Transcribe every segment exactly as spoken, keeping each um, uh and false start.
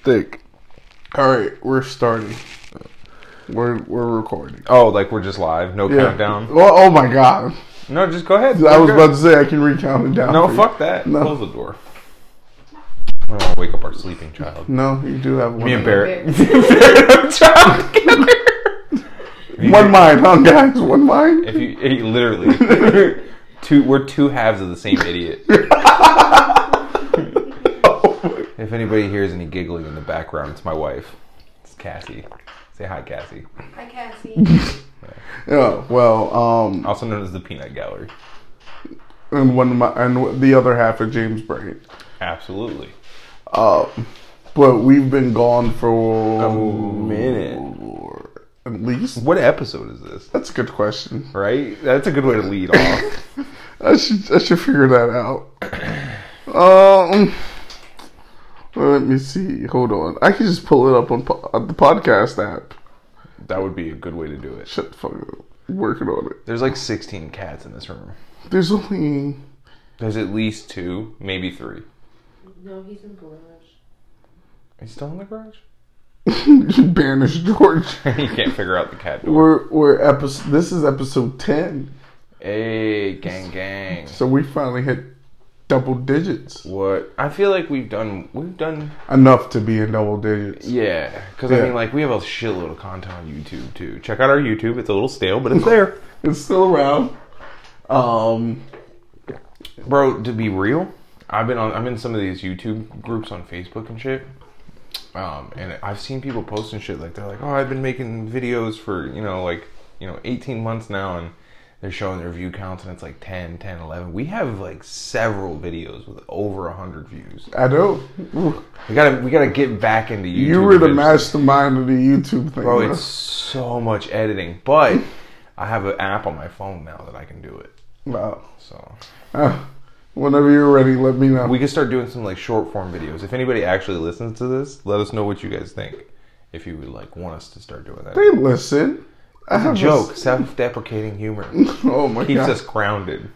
thick. All right, we're starting. We're we're recording. Oh, like we're just live? No Yeah. countdown? Well, oh my god. No, just go ahead. I was Go. about to say I can recount it down. No, for you. fuck that. No. Close the door. I don't want to wake up our sleeping child. No, you do have one. Me and Barrett. Barrett. Barrett and child together. One mind, huh, guys? One mind. If you, if you literally, two, we're two halves of the same idiot. If anybody hears any giggling in the background, it's my wife. It's Cassie. Say hi, Cassie. Hi, Cassie. Yeah. Well, um, Also known as the Peanut Gallery. and one of my and the other half of James Brain. Absolutely. Uh, but we've been gone for A minute. At least. What episode is this? That's a good question. Right? That's a good way to lead off. I should I should figure that out. Um, let me see. Hold on. I can just pull it up on, po- on the podcast app. That would be a good way to do it. Shut the fuck up. Working on it. There's like sixteen cats in this room. There's only. There's at least two, maybe three. No, he's in the garage. He's still in the garage? Banish George. You can't figure out the cat door. We're we're episode. This is episode ten. Hey, gang, gang. So we finally hit double digits. What? I feel like we've done. We've done. Enough to be in double digits. Yeah, because Yeah. I mean, like we have a shitload of content on YouTube too. Check out our YouTube. It's a little stale, but it's there, It's still around. Um. bro. To be real, I've been on. I'm in some of these YouTube groups on Facebook and shit. Um, and I've seen people posting shit like they're like, oh, I've been making videos for, you know, like, you know, eighteen months now, and they're showing their view counts, and it's like ten, ten, eleven. We have like several videos with over a hundred views. I know. We gotta, we gotta get back into YouTube. You were the eventually. mastermind of the YouTube thing, Bro, bro. it's so much editing, but I have an app on my phone now that I can do it. Wow. So Uh, whenever you're ready, let me know. we can start doing some like short form videos. If anybody actually listens to this, let us know what you guys think. If you would like want us to start doing that. They listen. I It's a have joke, s- self-deprecating humor Oh my keeps god. us grounded.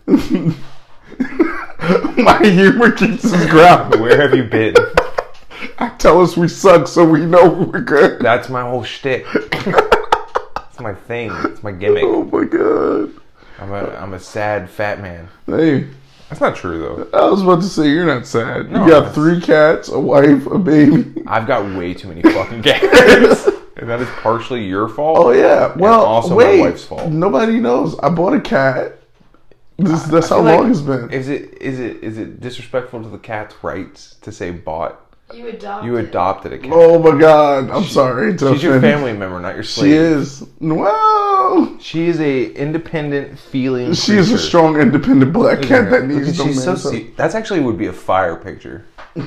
My humor keeps us grounded. Where have you been? I tell us we suck so we know we're good. That's my whole shtick. It's my thing. It's my gimmick. Oh my god. I'm a I'm a sad fat man. Hey, That's not true though. I was about to say you're not sad. No, you got that's- three cats, a wife, a baby. I've got way too many fucking cats, and that is partially your fault. Oh yeah. and Well, also wait. my wife's fault. Nobody knows. I bought a cat. This, that's I how feel long like- it's been. Is it is it is it disrespectful to the cat's rights to say bought? You adopted. You adopted a cat. Oh my god. I'm sorry. to She's your offend- family member, not your slave. She is. Wow. She is a independent feeling. She is a creature. strong, independent black cat that Look needs at- no she's so man's help. se- That's actually would be a fire picture.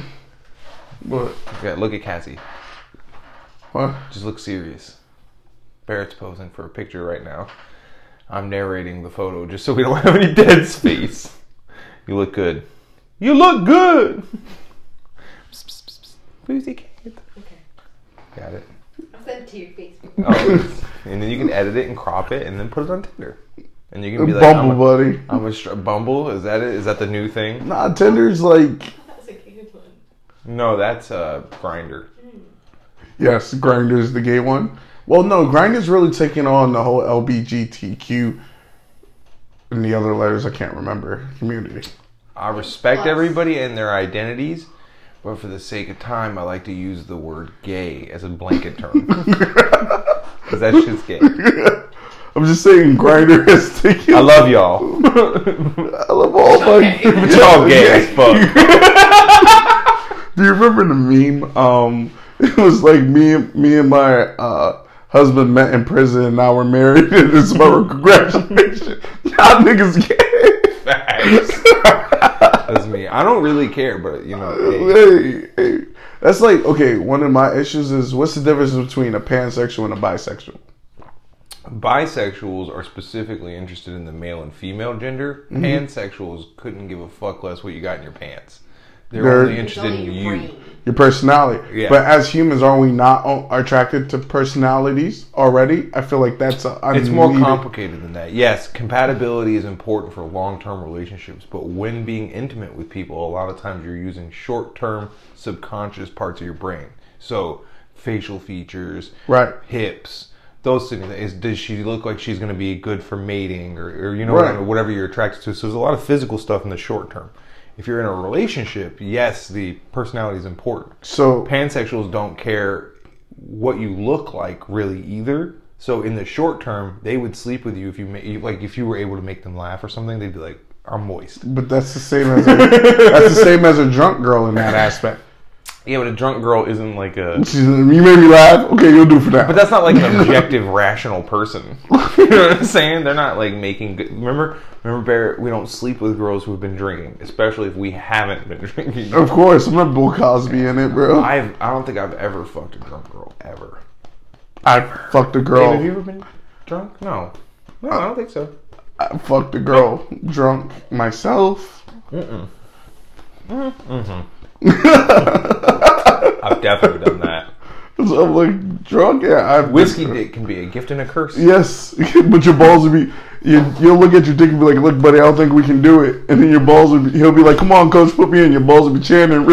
What? Yeah, look at Cassie. What? Just look serious. Barrett's posing for a picture right now. I'm narrating the photo just so we don't have any dead space. You look good. You look good. Psst, psst, psst, psst. Boozy cat. Okay. Got it. I'll send it to your Facebook. Oh, and then you can edit it and crop it and then put it on Tinder. And you can be like, Bumble I'm a, buddy. I'm a str- Bumble. Is that it? Is that the new thing? Nah, Tinder's like, That was a good one. No, that's uh, Grinder. yes, Grindr's the gay one. Well, no, Grindr's really taking on the whole L B G T Q and the other letters I can't remember community. I respect Plus. everybody and their identities, but for the sake of time, I like to use the word gay as a blanket term. Because that shit's gay. I'm just saying Grindr is taking. I love y'all. I love all my. But y'all gay as fuck. Do you remember the meme? Um, it was like me, me and my uh, husband met in prison, and now we're married, and it's my congratulations. Y'all niggas gay. Facts. That's me. I don't really care, but you know, hey. Hey, hey. That's like, okay, one of my issues is what's the difference between a pansexual and a bisexual? Bisexuals are specifically interested in the male and female gender. Mm-hmm. Pansexuals couldn't give a fuck less what you got in your pants. They're, They're- only It's interested only in your you. brain. Your personality. Yeah. But as humans, are we not o- attracted to personalities already? I feel like that's a It's more unneeded- complicated than that. Yes, compatibility is important for long-term relationships, but when being intimate with people, a lot of times you're using short-term subconscious parts of your brain. So facial features, Right. hips, those things. Is does she look like she's going to be good for mating, or, or you know Right. whatever you're attracted to? So there's a lot of physical stuff in the short term. If you're in a relationship, yes, the personality is important. So Pansexuals don't care what you look like really either. So in the short term, they would sleep with you if you ma- like if you were able to make them laugh or something. They'd be like, "I'm moist." but that's the same as a, that's the same as a drunk girl in that aspect. Yeah, but a drunk girl isn't like a. She's, you made me laugh. Okay, you'll do for that. But that's not like an objective, rational person. You know what I'm saying? They're not like making. Good, remember, remember, Barrett. We don't sleep with girls who've been drinking, especially if we haven't been drinking. Of course, I'm not Bill Cosby in it, bro. I've. I don't think I've ever fucked a drunk girl ever. I fucked a girl. Dave, have you ever been drunk? No. No, I don't think so. I fucked a girl drunk myself. Mm-mm. Mm-hmm. I've definitely done that. So I'm like drunk. Yeah, I've Whiskey dick can be a gift and a curse. Yes, but your balls would be. You, you'll look at your dick and be like, "Look, buddy, I don't think we can do it." And then your balls would be. He'll be like, "Come on, coach, put me in." Your balls would be chanting,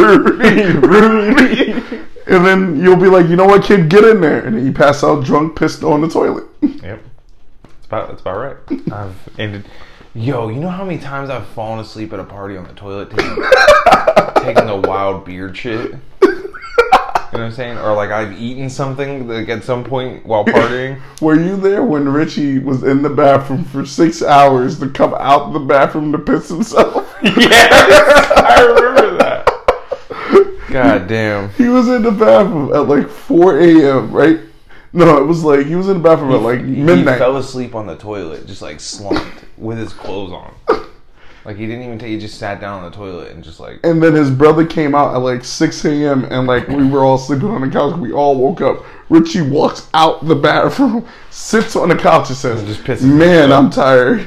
and then you'll be like, "You know what, kid, get in there." And then you pass out drunk, pissed on the toilet. Yep. That's about, that's about right. I've ended. Yo, you know how many times I've fallen asleep at a party on the toilet taking, taking the wild beard shit? You know what I'm saying? Or like I've eaten something like at some point while partying. Were you there when Richie was in the bathroom for six hours to come out the bathroom to piss himself? Yes, I remember that. God damn. He was in the bathroom at like four a.m., right? No, it was like, he was in the bathroom at like midnight. He fell asleep on the toilet, just like slumped with his clothes on. Like he didn't even take, he just sat down on the toilet and just like. And then his brother came out at like six a.m. and like we were all sleeping on the couch. We all woke up. Richie walks out the bathroom, sits on the couch and says, Just pisses "Man, himself. I'm tired."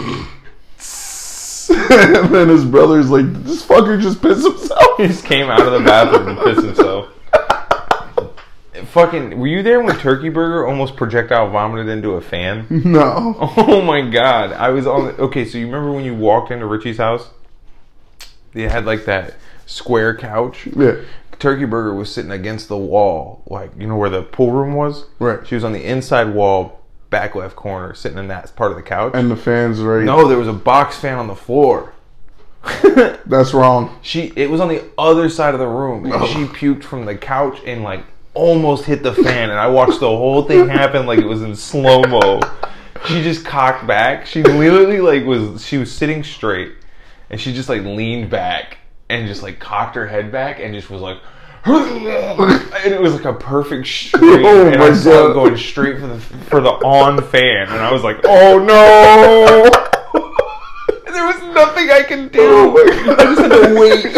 And then his brother's like, "This fucker just pissed himself." He just came out of the bathroom and pissed himself. Fucking, were you there when Turkey Burger almost projectile vomited into a fan? No. Oh my god. I was on the, okay, so you remember when you walked into Richie's house? They had like that square couch. Yeah. Turkey Burger was sitting against the wall, like, you know where the pool room was? Right. She was on the inside wall, back left corner, sitting in that part of the couch. And the fans right. No, there was a box fan on the floor. That's wrong. She, it was on the other side of the room, and No. she puked from the couch and like almost hit the fan, and I watched the whole thing happen like it was in slow mo. She just cocked back. She literally like was she was sitting straight, and she just like leaned back and just like cocked her head back and just was like, and it was like a perfect straight, Oh and my I saw God. it going straight for the for the on fan, and I was like, oh no. And there was nothing I could do. Oh my God. I just had to wait.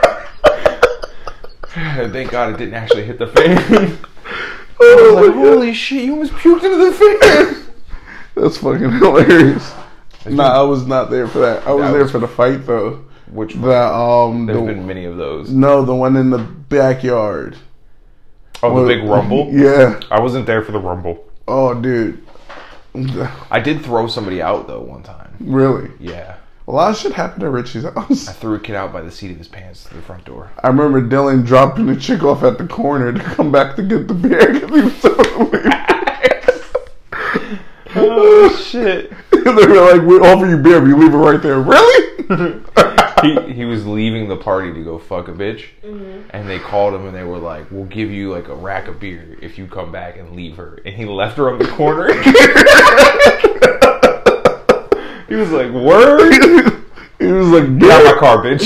Thank God it didn't actually hit the fan. I was Oh like, my God. holy shit, you almost puked into the fan. That's fucking hilarious. Nah, I was not there for that. I was That there was- for the fight though. Which one? The um There's the, been many of those. no, the one in the backyard. Oh, Well, the big rumble? Yeah. I wasn't there for the rumble. Oh, dude. I did throw somebody out, though, one time. Really? Yeah. A lot of shit happened at Richie's house. I threw a kid out by the seat of his pants to the front door. I remember Dylan dropping the chick off at the corner to come back to get the beer because he was so Oh, shit. They were like, "We offer you beer, but you leave it right there." Really? he, he was leaving the party to go fuck a bitch. Mm-hmm. And they called him and they were like, we'll give you like a rack of beer if you come back and leave her. And he left her on the corner. He was like, word? He was like, Get out "Beer." my car, bitch.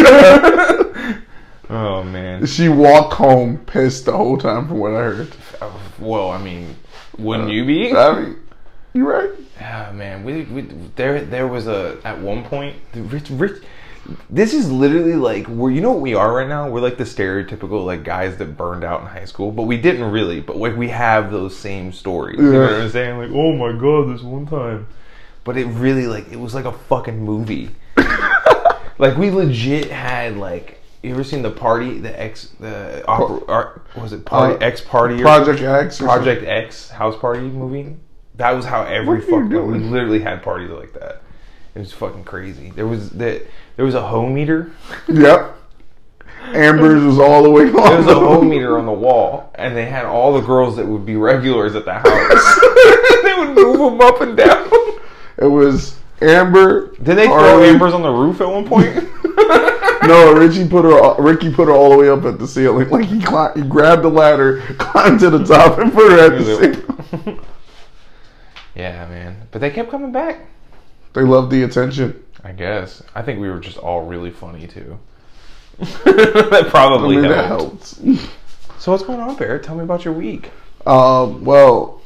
Oh, man. She walked home pissed the whole time from what I heard. Well, I mean, wouldn't you be? I mean, you right? Ah, man, we, we there there was a at one point the rich rich. This is literally like we're you know what we are right now. We're like the stereotypical like guys that burned out in high school, but we didn't really. But like we have those same stories. You know what I'm saying? Like, oh my god, this one time. But it really like it was like a fucking movie. Like we legit had like. You ever seen the party, the X, the opera, or, was it party Uh, X party, or Project X, or Project X house party movie? That was how every What are you fucking we doing? literally had parties like that. It was fucking crazy. There was that there was a hoe meter. something. Yep. Amber's was all the way on. There was a home meter on the wall, and they had all the girls that would be regulars at the house. They would move them up and down. It was Amber. Did they throw Harley. Ambers on the roof at one point? No, Richie put her. Ricky put her all the way up at the ceiling. Like he, climbed, he grabbed the ladder, climbed to the top, and put her at the ceiling. Yeah, man. But they kept coming back. They loved the attention. I guess. I think we were just all really funny too. That probably I mean, helped. that helped. So what's going on, Barrett? Tell me about your week. Um. Well,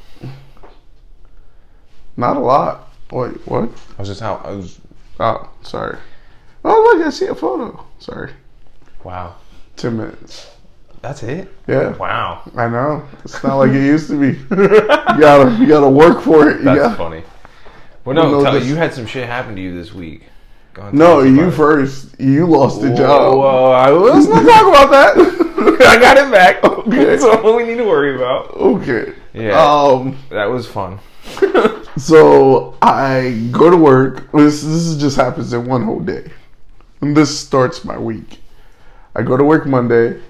not a lot. Wait, what? I was just how I was. Oh, sorry. Oh, look, I see a photo. Sorry. Wow. Ten minutes. That's it. Yeah. Wow. I know. It's not like it used to be. You gotta, you gotta work for it. You That's gotta, funny. Well, You no, know tell, this- you had some shit happen to you this week. Go on, tell No, us you about it. first. You lost the Whoa, job. whoa, I, let's not talk about that. I got it back. Okay. That's all we need to worry about. Okay. Yeah. Um. That was fun. So I go to work. This this is just happens in one whole day, and this starts my week. I go to work Monday.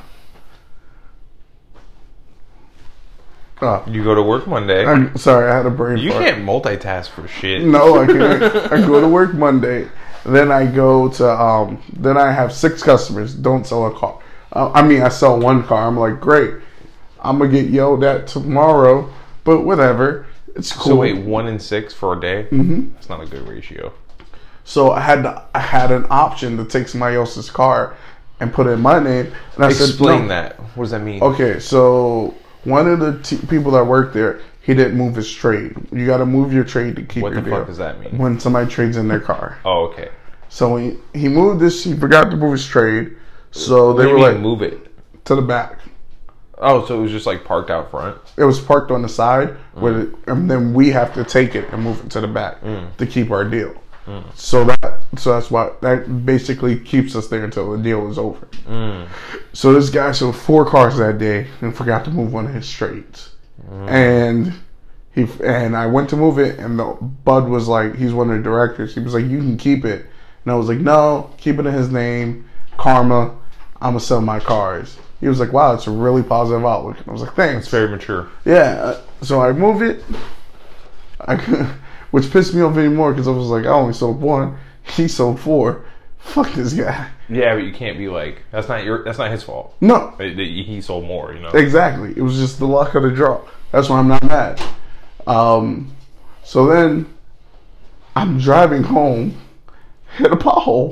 Oh, You go to work Monday. I'm sorry. I had a brain You fart. can't multitask for shit. No, I can't. I go to work Monday. Then I go to um. Then I have six customers. Don't sell a car. Uh, I mean, I sell one car. I'm like, great. I'm gonna get yelled at tomorrow, but whatever. It's cool. So wait, one in six for a day? Mm-hmm. That's not a good ratio. So I had to, I had an option to take somebody else's car and put it in my name. And I said, Explain no. that. What does that mean? Okay, so one of the t- people that work there, he didn't move his trade. You got to move your trade to keep What your the deal. fuck does that mean? When somebody trades in their car. Oh, okay. So he, he moved this. He forgot to move his trade. So What they do you were mean like move it. to the back. Oh, so it was just like parked out front. It was parked on the side, Mm. with it, and then we have to take it and move it to the back Mm. to keep our deal. So that so that's why that basically keeps us there until the deal is over. Mm. So this guy sold four cars that day and forgot to move one of his trades, Mm. and he and I went to move it, and the Bud was like, he's one of the directors. He was like, you can keep it, and I was like, no, keep it in his name, Karma. I'm gonna sell my cars. He was like, wow, it's a really positive outlook. And I was like, thanks. It's very mature. Yeah, uh, so I move it, I, which pissed me off even more because I was like, I only sold one, he sold four. Fuck this guy. Yeah, but you can't be like that's not your that's not his fault. No, That- that He sold more, you know. exactly. It was just the luck of the draw. That's why I'm not mad. Um, so then I'm driving home, hit a pothole.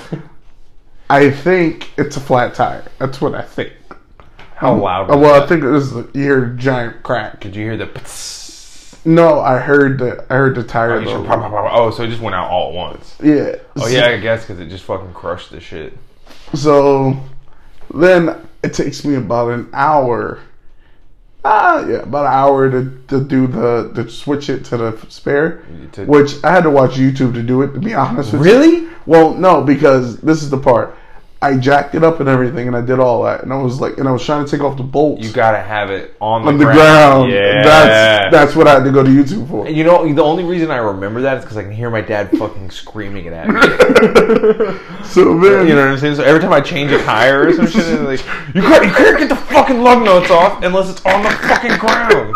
I think it's a flat tire. That's what I think. How loud? Uh, Was well, I that? think it was you hear a giant crack. Did you hear the? No, I heard the I heard the tire. Oh, you should though. pop, pop, pop. Oh, so it just went out all at once. Yeah. Oh yeah, I guess because it just fucking crushed the shit. So then it takes me about an hour. Ah, yeah, about an hour to, to do the to switch it to the spare. To- Which I had to watch YouTube to do it. To be honest with you. Really? Well, no, because this is the part. I jacked it up and everything, and I did all that, and I was like, and I was trying to take off the bolts You gotta have it on the on the ground. ground. Yeah, That's that's what I had to go to YouTube for. And you know, the only reason I remember that is because I can hear my dad fucking screaming it at me. So then, You know what I'm saying? So every time I change a tire or some shit, they're like, you can't, you can't get the fucking lug nuts off unless it's on the fucking ground.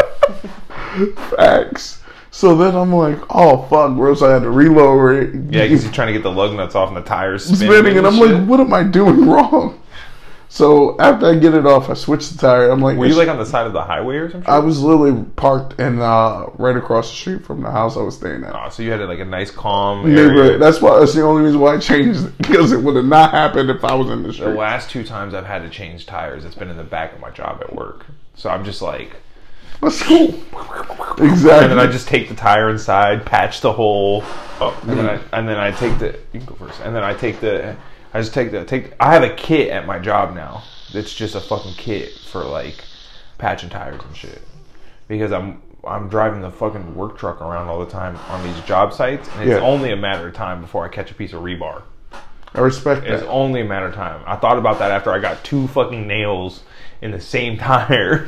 facts. So then I'm like, oh fuck, bro. So I had to relower it. Yeah, because you're trying to get the lug nuts off and the tires spinning. spinning, and I'm shit. like, what am I doing wrong? So after I get it off, I switch the tire. I'm like, Were you like on the side of the highway or something? I was literally parked in uh, right across the street from the house I was staying at. Oh, so you had like a nice calm Neighborhood. area. That's why. That's the only reason why I changed it, because it would have not happened if I was in the The street. last two times I've had to change tires, it's been in the back of my job at work. So I'm just like, That's cool. and Exactly. then I just take the tire inside, patch the hole, oh, and then I and then I take the. You can go first. And then I take the. I just take the take. I have a kit at my job now. It's just a fucking kit for like patching tires and shit. Because I'm I'm driving the fucking work truck around all the time on these job sites, and it's Yeah. only a matter of time before I catch a piece of rebar. I respect It's that. only a matter of time. I thought about that after I got two fucking nails in the same tire.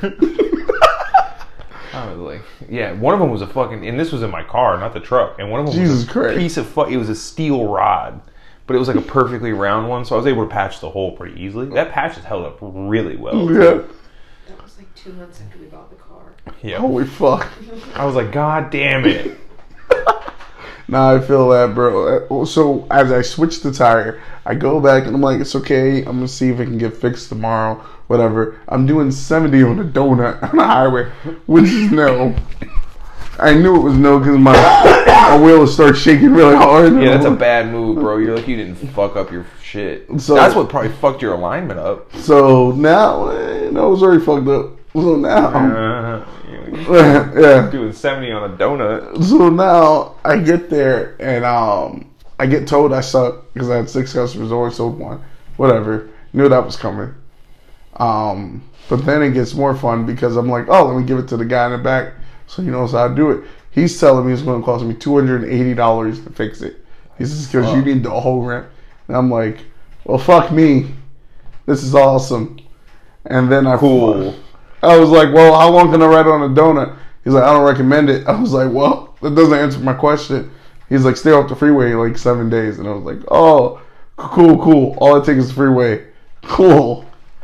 I was like, yeah, one of them was a fucking, and this was in my car, not the truck. And one of them Jesus was a Christ. piece of fuck. It was a steel rod, but it was like a perfectly round one, so I was able to patch the hole pretty easily. That patch has held up really well. Yeah. That was like two months after we bought the car. Yeah. Holy fuck. I was like, God damn it. Nah, I feel that, bro. So as I switch the tire, I go back and I'm like, it's okay. I'm gonna see if it can get fixed tomorrow. Whatever. I'm doing seventy on a donut on the highway, which is no. I knew it was no because my, my wheels start shaking really hard. Yeah, that's a bad move, bro. You're like, you didn't fuck up your shit. So- That's what probably fucked your alignment up. So now, eh, no, it was already fucked up. So now, Uh, yeah. doing seventy on a donut. So now I get there and um I get told I suck because I had six customers, only sold one. Whatever. Knew that was coming. Um, but then it gets more fun because I'm like, oh, let me give it to the guy in the back so he knows how to do it. He's telling me it's going to cost me two hundred eighty dollars to fix it. He says, because you need the whole ramp. And I'm like, well, fuck me. This is awesome. And then I Cool. I was like, well, how long can I ride on a donut? He's like, I don't recommend it. I was like, well, that doesn't answer my question. He's like, stay off the freeway like seven days. And I was like, oh, cool, cool. All I take is the freeway. Cool.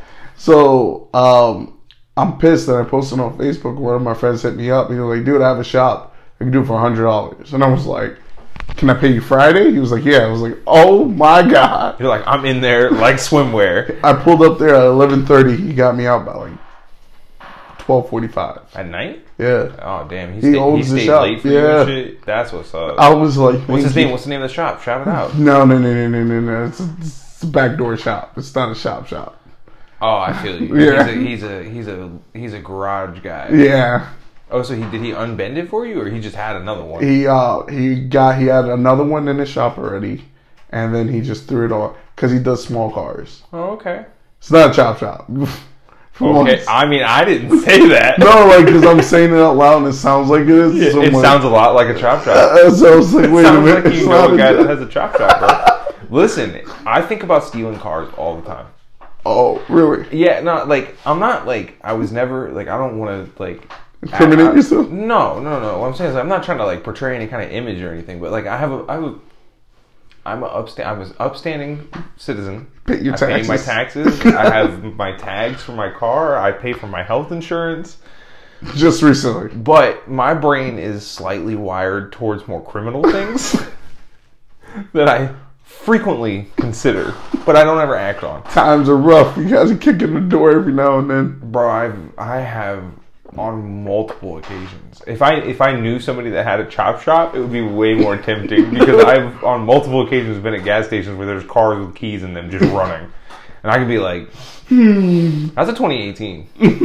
So um, I'm pissed that I posted on Facebook. One of my friends hit me up. He was like, dude, I have a shop. I can do it for one hundred dollars. And I was like, can I pay you Friday? He was like, yeah. I was like, oh my God. You're like, I'm in there like swimwear. I pulled up there at eleven thirty. He got me out by like twelve forty-five. At night? Yeah. Oh, damn. He, He stayed, he owns the stayed shop, late for yeah. you and shit? That's what's up. I was like, What's his thank you. name? What's the name of the shop? Shout it out. No, no, no, no, no, no, no. It's a, it's a backdoor shop. It's not a shop shop. Oh, I feel you. Yeah. He's a, he's a he's a he's a garage guy. Yeah. Oh, so he did he unbend it for you, or he just had another one? He uh he got he had another one in his shop already, and then he just threw it on because he does small cars. Oh, okay. It's not a chop shop. For Okay. once. I mean, I didn't say that. No, like because I'm saying it out loud and it sounds like it is. It, so it I'm like- sounds a lot like a chop shop. Uh, so I was like, wait a Sounds minute. like it's you not know a guy a- that has a chop shop, bro. Listen, I think about stealing cars all the time. Oh, really? Yeah, no, like I'm not like I was never like I don't want to like Incriminate I- I- yourself? No, no, no. What I'm saying is I'm not trying to like portray any kind of image or anything, but like I have a I have a I'm a upsta- I was upstanding citizen. Pay your I pay my taxes. taxes. I have my tags for my car. I pay for my health insurance. Just recently. But my brain is slightly wired towards more criminal things that I frequently consider, but I don't ever act on. Times are rough. You guys are kicking the door every now and then. Bro, I've I have on multiple occasions. If I if I knew somebody that had a chop shop, it would be way more tempting because I've on multiple occasions been at gas stations where there's cars with keys in them just running, and I could be like, "That's a twenty eighteen.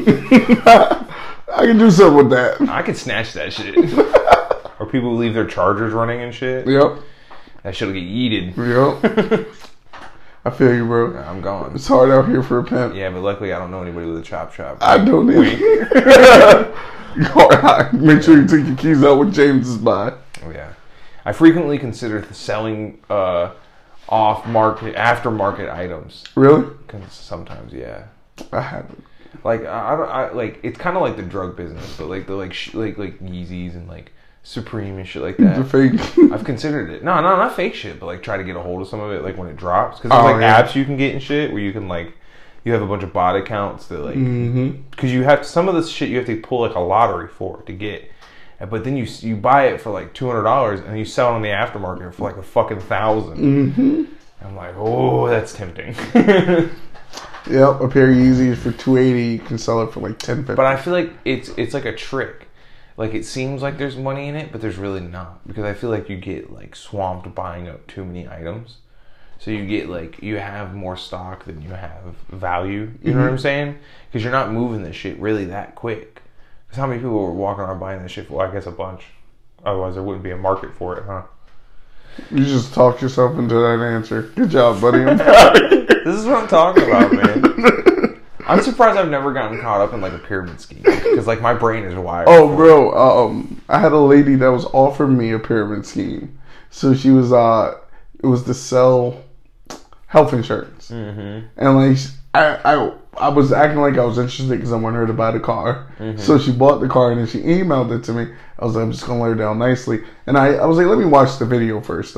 I can do something with that. I could snatch that shit." Or people who leave their chargers running and shit. Yep. That shit'll get yeeted. Yep. I feel you, bro. I'm gone. It's hard out here for a pimp. Yeah, but luckily I don't know anybody with a chop shop. I don't Wink. either. Make sure you take your keys out when James is by. Oh yeah, I frequently consider selling uh, off-market, aftermarket items. Really? 'Cause sometimes, yeah. I haven't. Like I, I don't, I like it's kind of like the drug business, but like the like sh- like like Yeezys and like Supreme and shit like The that. fake. I've considered it. No, no, not fake shit, but like try to get a hold of some of it, like when it drops, because there's Oh, like yeah. apps you can get and shit where you can like you have a bunch of bot accounts that like Mm-hmm. because you have some of this shit you have to pull like a lottery for to get, but then you you buy it for like two hundred dollars and you sell it on the aftermarket for like a fucking thousand. Mm-hmm. I'm like, oh, that's tempting. Yep. A pair of Yeezys for two eighty. You can sell it for like ten fifty. But I feel like it's it's like a trick. Like it seems like there's money in it, but there's really not, because I feel like you get like swamped buying up too many items. So you get like you have more stock than you have value. You know what I'm saying? Because you're not moving this shit really that quick. Because how many people were walking around buying this shit for? Well, I guess a bunch. Otherwise, there wouldn't be a market for it, huh? You just talked yourself into that answer. Good job, buddy. I'm proud of you. This is what I'm talking about, man. I'm surprised I've never gotten caught up in like a pyramid scheme, because like my brain is wired. Oh, for it. bro. Um, I had a lady that was offering me a pyramid scheme. So she was uh, it was to sell health insurance, Mm-hmm. and like I I I was acting like I was interested because I wanted her to buy the car. Mm-hmm. So she bought the car and then she emailed it to me. I was like, I'm just gonna let her down nicely, and I I was like, let me watch the video first though.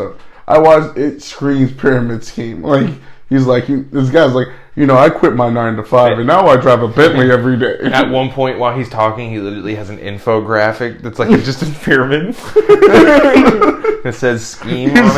I watched it screams pyramid scheme. Like he's like he, this guy's like, you know, I quit my nine to five and now I drive a Bentley every day. At one point while he's talking, he literally has an infographic that's like just a pyramid. It says scheme on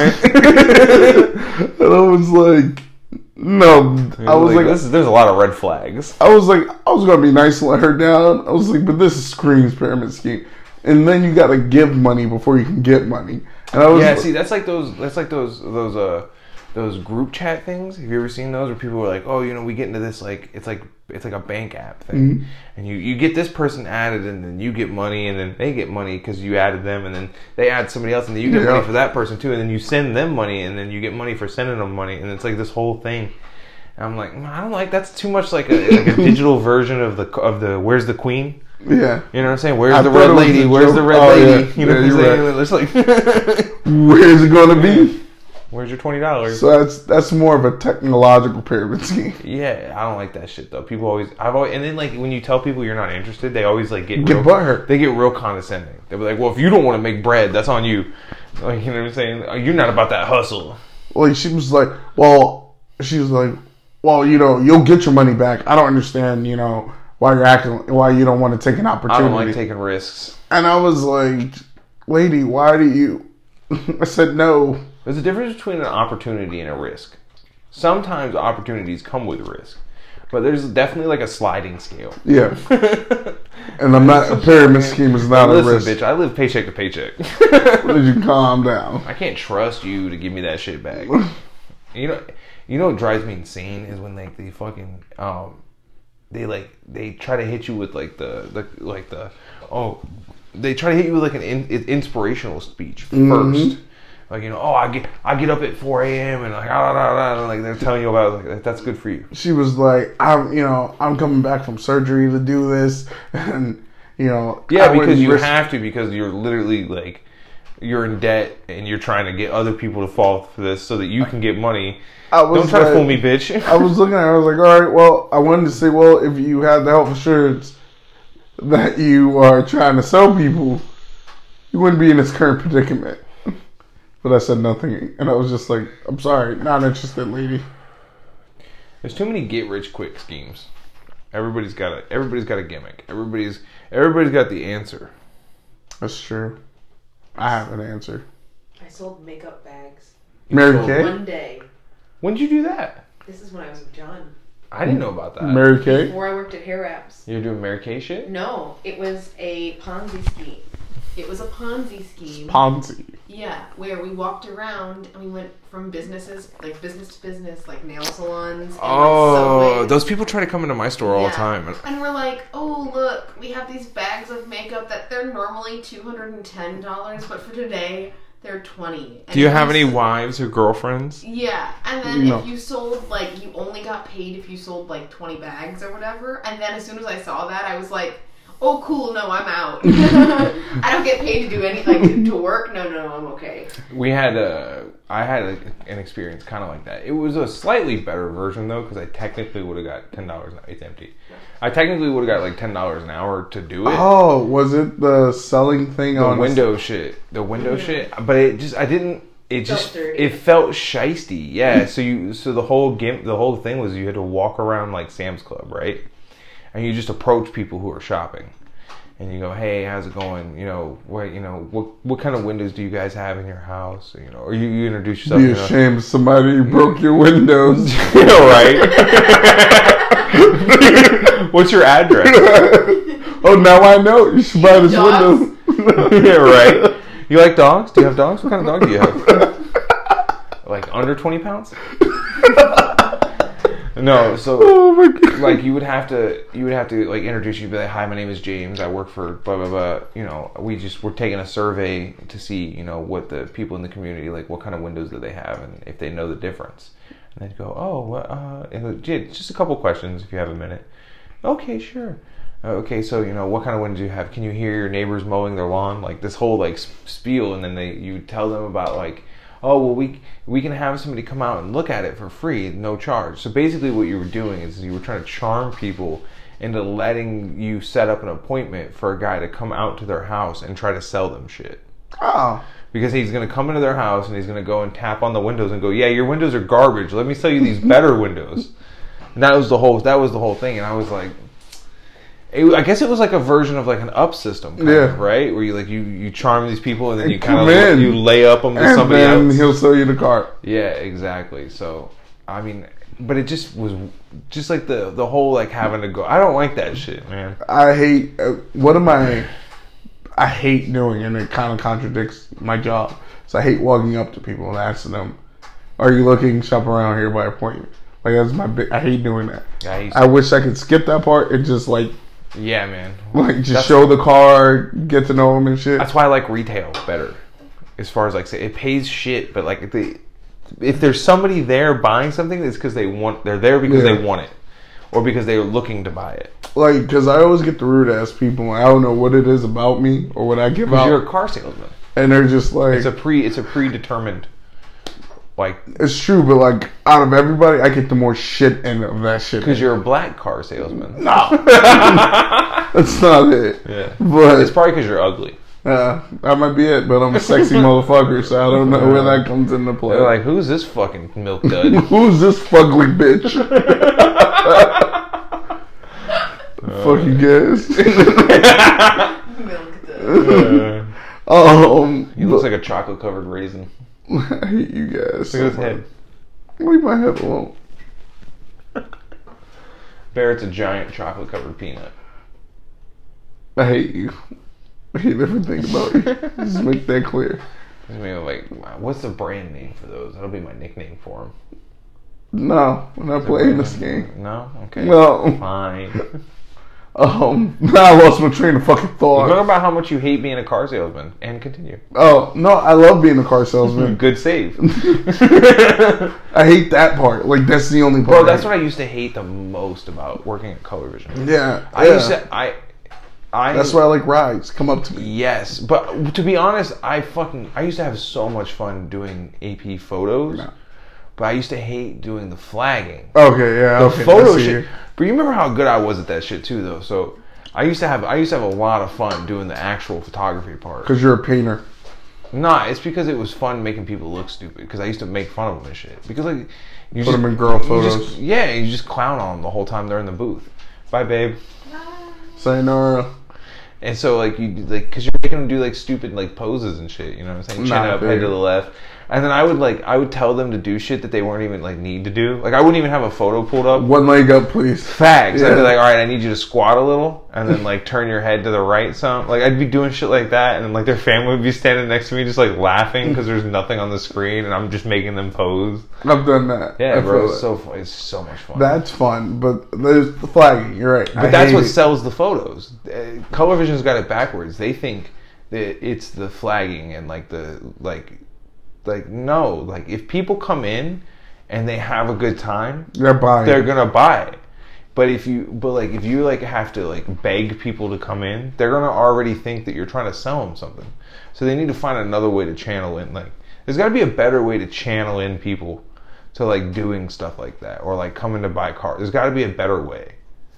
it. And I was like, no, I was like, like this is, there's a lot of red flags. I was like, I was gonna be nice and let her down. I was like, but this screams pyramid scheme. And then you gotta give money before you can get money. And I was Yeah, see, that's like those. That's like those. Those. Uh, those group chat things. Have you ever seen those where people are like, "Oh, you know, we get into this like it's like it's like a bank app thing, Mm-hmm. and you you get this person added, and then you get money, and then they get money because you added them, and then they add somebody else, and then you get Yeah. money for that person too, and then you send them money, and then you get money for sending them money, and it's like this whole thing." And I'm like, I don't like that's too much like a like a digital version of the of the Where's the Queen. yeah. You know what I'm saying? Where's I the thought red it was lady? a Where's joke. the red Oh, lady? yeah. You know Yeah, what I'm you're saying? It's like, Where's it gonna be? where's your twenty dollars? So that's that's more of a technological pyramid scheme. Yeah, I don't like that shit though. People always, I've always, and then like when you tell people you're not interested, they always like get Get real, butthurt. They get real condescending. They'll be like, "Well, if you don't want to make bread, that's on you." Like, you know what I'm saying? "Oh, you're not about that hustle." Like she was like, well, she was like, well, you know, you'll get your money back. I don't understand, you know, why you're acting, why you don't want to take an I opportunity. don't like taking risks. And I was like, lady, why do you? I said no. There's a difference between an opportunity and a risk. Sometimes opportunities come with risk, but there's definitely like a sliding scale. Yeah. And I'm not, a pyramid scheme is not Listen, a risk. bitch, I live paycheck to paycheck. Did you calm down? I can't trust you to give me that shit back. You know, you know what drives me insane is when like they fucking um, they like they try to hit you with like the the like the oh, they try to hit you with like an in, inspirational speech first. Mm-hmm. Like, you know, oh, I get I get up at four a.m. and like, ah, ah, ah, and like they're telling you about like that's good for you. She was like, I'm, you know, I'm coming back from surgery to do this, and you know, Yeah, I because wouldn't you risk- have to because you're literally like you're in debt and you're trying to get other people to fall for this so that you can get money. I was Don't try to like- fool me, bitch. I was looking at her, I was like, all right, well, I wanted to say, well, if you had the health insurance that you are trying to sell people, you wouldn't be in this current predicament. But I said nothing, and I was just like, I'm sorry, not interested, lady. There's too many get rich quick schemes. Everybody's got a everybody's got a gimmick. Everybody's everybody's got the answer. That's true. I have an answer. I sold makeup bags. Mary sold Kay? One day. When did you do that? This is when I was with John. I didn't know about that. Mary Kay? Before I worked at Hair Wraps. You're doing Mary Kay shit? No, it was a Ponzi scheme. It was a Ponzi scheme. Ponzi. Yeah, where we walked around and we went from businesses, like business to business, like nail salons. And Oh, like Subways. those people try to come into my store all the Yeah. time. And we're like, oh, look, we have these bags of makeup that they're normally two hundred ten dollars, but for today, they're twenty dollars. Do you have any wives or girlfriends? Yeah, and then No. if you sold, like, you only got paid if you sold, like, twenty bags or whatever. And then as soon as I saw that, I was like, oh, cool, no, I'm out. I don't get paid to do any, like, to, to work. No, no, I'm okay. We had a, I had a, an experience kind of like that. It was a slightly better version though, because I technically would have got ten dollars. It's empty. I technically would have got like ten dollars an hour to do it. Oh, was it the selling thing the on window shit, the window Yeah. shit. But it just, I didn't. It Felt just, dirty. it felt shisty. Yeah. So you, so the whole game, the whole thing was you had to walk around like Sam's Club, right? And you just approach people who are shopping. And you go, hey, how's it going? You know, what you know, what what kind of windows do you guys have in your house? You know, or you, you introduce yourself. Be you know. ashamed of somebody who broke your windows. You know, right? What's your address? Oh, now I know. You should buy this Dogs? window. Yeah, right. You like dogs? Do you have dogs? What kind of dog do you have? Like under twenty pounds? No, so Oh my god. like you would have to you would have to like introduce you, be like, hi, my name is James, I work for blah blah blah. You know, we just we're taking a survey to see, you know, what the people in the community, like what kind of windows do they have and if they know the difference. And they'd go, oh, well, uh, and yeah, just a couple questions if you have a minute. Okay, sure. Uh, okay, so you know, what kind of windows do you have? Can you hear your neighbors mowing their lawn? Like this whole like sp- spiel, and then they you tell them about like, oh well, we we can have somebody come out and look at it for free, no charge. So basically, what you were doing is you were trying to charm people into letting you set up an appointment for a guy to come out to their house and try to sell them shit. Oh. Because he's going to come into their house and he's going to go and tap on the windows and go, yeah, your windows are garbage. Let me sell you these better windows. And that was the whole, that was the whole thing. And I was like, it, I guess it was like a version of like an up system, kind Yeah. of, right? Where you like, you, you charm these people and then And you kind come of, in. you lay up them to And somebody then else. he'll sell you the car. Yeah, exactly. So, I mean, but it just was just like the, the whole like having to go, I don't like that shit, man. I hate, uh, what am I, I hate doing, and it kind of contradicts my job. So I hate walking up to people and asking them, are you looking shop around here by appointment? Like, that's my big, I hate doing that. Yeah, I used I wish I could skip that part and just like, Yeah, man. like just That's- show the car, get to know them and shit. That's why I like retail better. As far as like, say, it pays shit, but like if they, if there's somebody there buying something, it's because they want, they're there because Yeah. they want it, or because they're looking to buy it. Like, because I always get the rude ass people. I don't know what it is about me or what I give Because out, you're a car salesman. and they're just like, It's a pre, it's a predetermined, like, it's true, but like out of everybody, I get the more shit end of that shit. because you're a black car salesman. No, that's not it. Yeah, But it's probably because you're ugly. uh, that might be it. But I'm a sexy motherfucker, so I don't know where that comes into play. They're like, who's this fucking milk dud? Who's this fugly bitch? Fuck you guys. Milk the- Uh, um, he looks like a chocolate covered raisin. I hate you guys. Look at his head. Leave my head alone. Barrett's a giant chocolate covered peanut. I hate you. I hate everything about you. Just make that clear. I mean, like, what's the brand name for those? That'll be my nickname for him. No, we're not playing this game. No? Okay. No. Fine. Um, now I lost my train of fucking Talk thought. about how much you hate being a car salesman, and continue. Oh, no, I love being a car salesman. Good save. I hate that part. Like, that's the only part. Bro, that's what I used to hate the most about working at Color Vision. Yeah. I yeah. used to, I, I. That's why I like rides. Come up to me. Yes, but to be honest, I fucking, I used to have so much fun doing A P photos, No. but I used to hate doing the flagging. Okay, yeah. The okay, photo I see shit. you. But you remember how good I was at that shit too, though. So I used to have I used to have a lot of fun doing the actual photography part. Because you're a painter. Nah, it's because it was fun making people look stupid. Because I used to make fun of them and shit. Because like you Put just, them in girl you photos. just- yeah, you just clown on them the whole time they're in the booth. Bye, babe. Sayonara. And so like you like because you're making them do like stupid like poses and shit. You know what I'm saying? Chin Nah, up, head babe. to the left. And then I would like I would tell them to do shit that they weren't even like need to do. Like I wouldn't even have a photo pulled up. One leg up, please. Facts. I'd be Yeah. like, all right, I need you to squat a little, and then like turn your head to the right some. Like I'd be doing shit like that, and then like their family would be standing next to me, just like laughing because there's nothing on the screen, and I'm just making them pose. I've done that. Yeah, I bro, feel it's it. so fun. It's so much fun. That's fun, but there's the flagging. You're right. but that's what sells the photos. Uh, Color Vision's got it backwards. They think that it's the flagging and like the like, like no, like if people come in and they have a good time, They're buying. they're gonna buy it. But if you, but like if you like have to like beg people to come in, they're gonna already think that you're trying to sell them something. So they need to find another way to channel in. Like there's got to be a better way to channel in people to like doing stuff like that or like coming to buy cars. There's got to be a better way.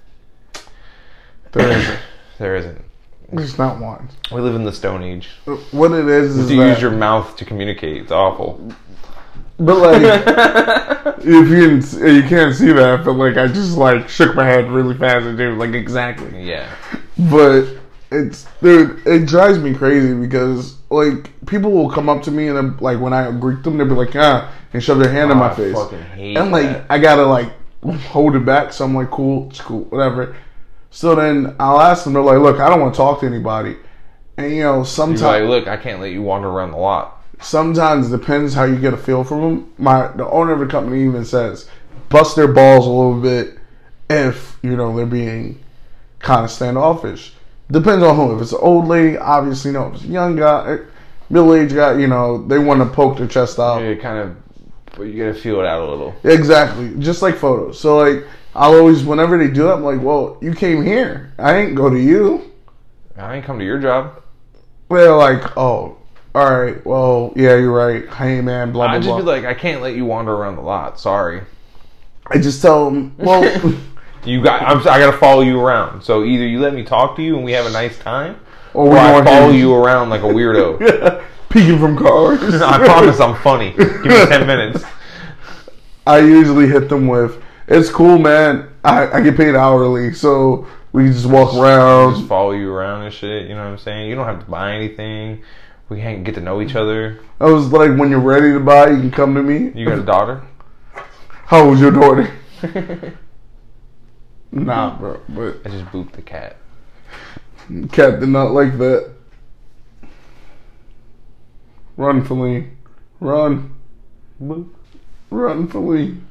There isn't. There isn't. There's not one. We live in the Stone Age. What it is is You that, use your mouth to communicate. It's awful. but like, if you didn't, you can't see that, but like, I just like shook my head really fast and dude, like exactly. Yeah. But it's, dude, it drives me crazy because like people will come up to me and then, like when I greet them, they'll be like, ah, and shove their hand in Oh, my I face, fucking hate and like that. I gotta like hold it back. So I'm like, cool, it's cool, whatever. So then I'll ask them. They're like, look, I don't want to talk to anybody, and you know, You're sometimes. like, look, I can't let you wander around the lot. Sometimes depends how you get a feel from them. My the owner of the company even says bust their balls a little bit if you know they're being kind of standoffish. Depends on who. If it's an old lady, obviously no. If it's a young guy, middle aged guy, you know they want to poke their chest out. You kind of, but you gotta feel it out a little. Exactly, just like photos. So like I'll always whenever they do that, I'm like, well, you came here. I didn't go to you. I ain't come to your job. They're like, oh. All right, well, yeah, you're right. Hey, man, blah, blah, I'd just blah. be like, I can't let you wander around the lot. Sorry. I just tell them, well, You got. I'm, I got to follow you around. So either you let me talk to you and we have a nice time, Or Or we I going follow here. you around like a weirdo. Yeah. Peeking from cars. I promise I'm funny. Give me ten minutes. I usually hit them with, it's cool, man. I, I get paid hourly, so we just walk around. Just follow you around and shit. You know what I'm saying? You don't have to buy anything. We can get to know each other. I was like, when you're ready to buy, you can come to me. You got a daughter? How old's your daughter? Nah, bro. But I just booped the cat. cat did not like that. Run, Feline. Run. Boop. Run, Feline.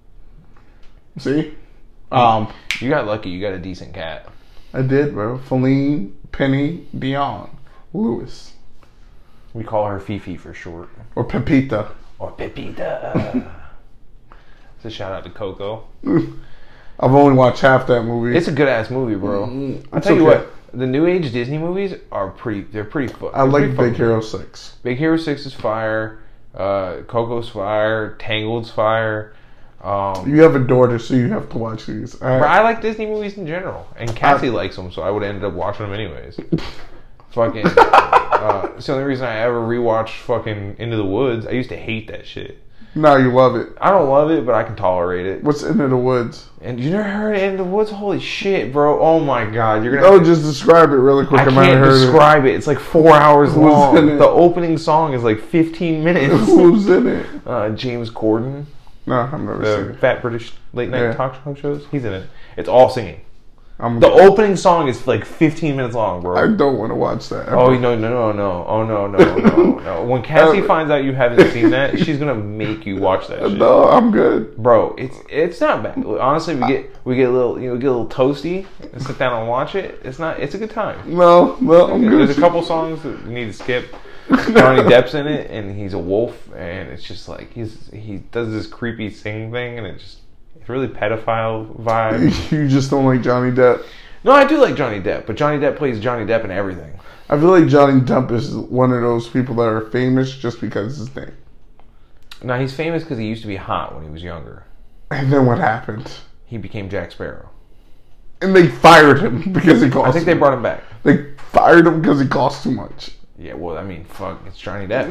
See? Um, You got lucky. You got a decent cat. I did, bro. Feline, Penny, Dion, Lewis. We call her Fifi for short. Or Pepita. Or Pepita. It's a shout out to Coco. I've only watched half that movie. It's a good ass movie, bro. Mm, I'll it's tell you okay. what. The new age Disney movies are pretty. They're pretty fun. I like Big Hero six. Big Hero six is fire. Uh, Coco's fire. Tangled's fire. Um, You have a daughter, so you have to watch these. I, but I like Disney movies in general, and Cassie likes them, so I would have ended up watching them anyways. Fucking. Uh, it's the only reason I ever rewatched fucking Into the Woods. I used to hate that shit. now you love it. I don't love it, but I can tolerate it. What's Into the Woods? And you never heard of Into the Woods? Holy shit, bro! Oh my god, you're gonna. Oh, just describe it really quick. I might have can't heard describe it. It's like four hours Who's in long. it? The opening song is like fifteen it. minutes. Who's in it? Uh, James Corden, No, I've never seen the it. fat British late night Yeah. talk show shows. He's in it. It's all singing. I'm, The opening song is like fifteen minutes long, bro. I don't want to watch that. ever. Oh no no no no! Oh no no no no! When Cassie Uh, finds out you haven't seen that, she's gonna make you watch that shit. No, I'm good. Bro, it's it's not bad. Honestly, we get we get a little you know get a little toasty and sit down and watch it. It's not. It's a good time. No, no, I'm good. There's a couple songs that you need to skip. Johnny Depp's in it, and he's a wolf, and it's just like he's he does this creepy sing thing, and it just it's really pedophile vibe. You just don't like Johnny Depp. No, I do like Johnny Depp, but Johnny Depp plays Johnny Depp in everything. I feel like Johnny Depp is one of those people that are famous just because his name. Now he's famous because he used to be hot when he was younger. And then what happened? He became Jack Sparrow. And they fired him because he cost. I think they brought him back. They fired him because he cost too much. Yeah, well, I mean, fuck, it's Johnny Depp.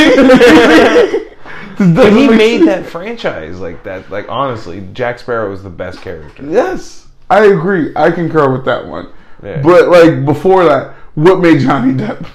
See? But he made that franchise like that. Like honestly, Jack Sparrow is the best character. Yes, I agree. I concur with that one. Yeah. But like before that, what made Johnny Depp?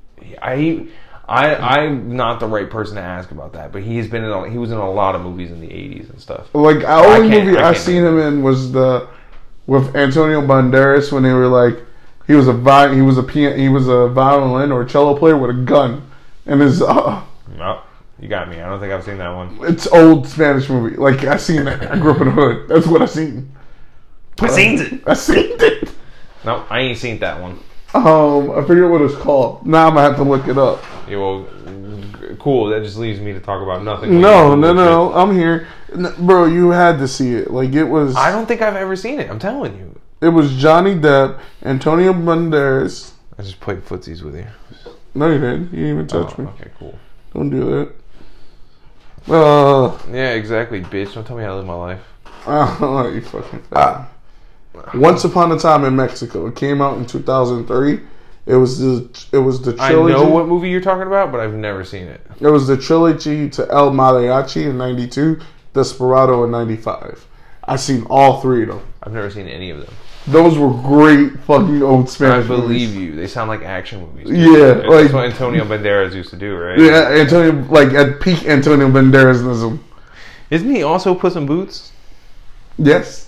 I, I, I'm not the right person to ask about that. But he has been in. A, he was in a lot of movies in the eighties and stuff. Like the I only can't- movie I I, can't seen name him in was the with Antonio Banderas when they were like he was a vi- he was a pian- he was a violin or cello player with a gun and his. Uh, No, you got me. I don't think I've seen that one. It's old Spanish movie. Like I seen that. I grew up in the hood. That's what I seen. I seen it. I seen it. No, I ain't seen that one. Um, I forget what it's called. Now I'm gonna have to look it up. Yeah, well, cool. That just leaves me to talk about nothing. No, no, no. I'm here, N- bro. You had to see it. Like it was. I don't think I've ever seen it. I'm telling you. It was Johnny Depp, Antonio Banderas. I just played footsies with you. No, you didn't. You didn't even touch Oh, me. okay, cool. Don't do that. Uh, Yeah, exactly, bitch. Don't tell me how to live my life. uh you fucking. Ah. Once Upon a Time in Mexico. It came out in two thousand three. It was the it was the I trilogy. know what movie you're talking about, but I've never seen it. It was the trilogy to El Mariachi in ninety-two, Desperado in ninety-five. I've seen all three of them. I've never seen any of them. Those were great fucking old Spanish I believe movies. you. They sound like action movies. Yeah, That's like what Antonio Banderas used to do, right? yeah, Antonio like at peak Antonio Banderasism. Isn't he also Puss in Boots? Yes.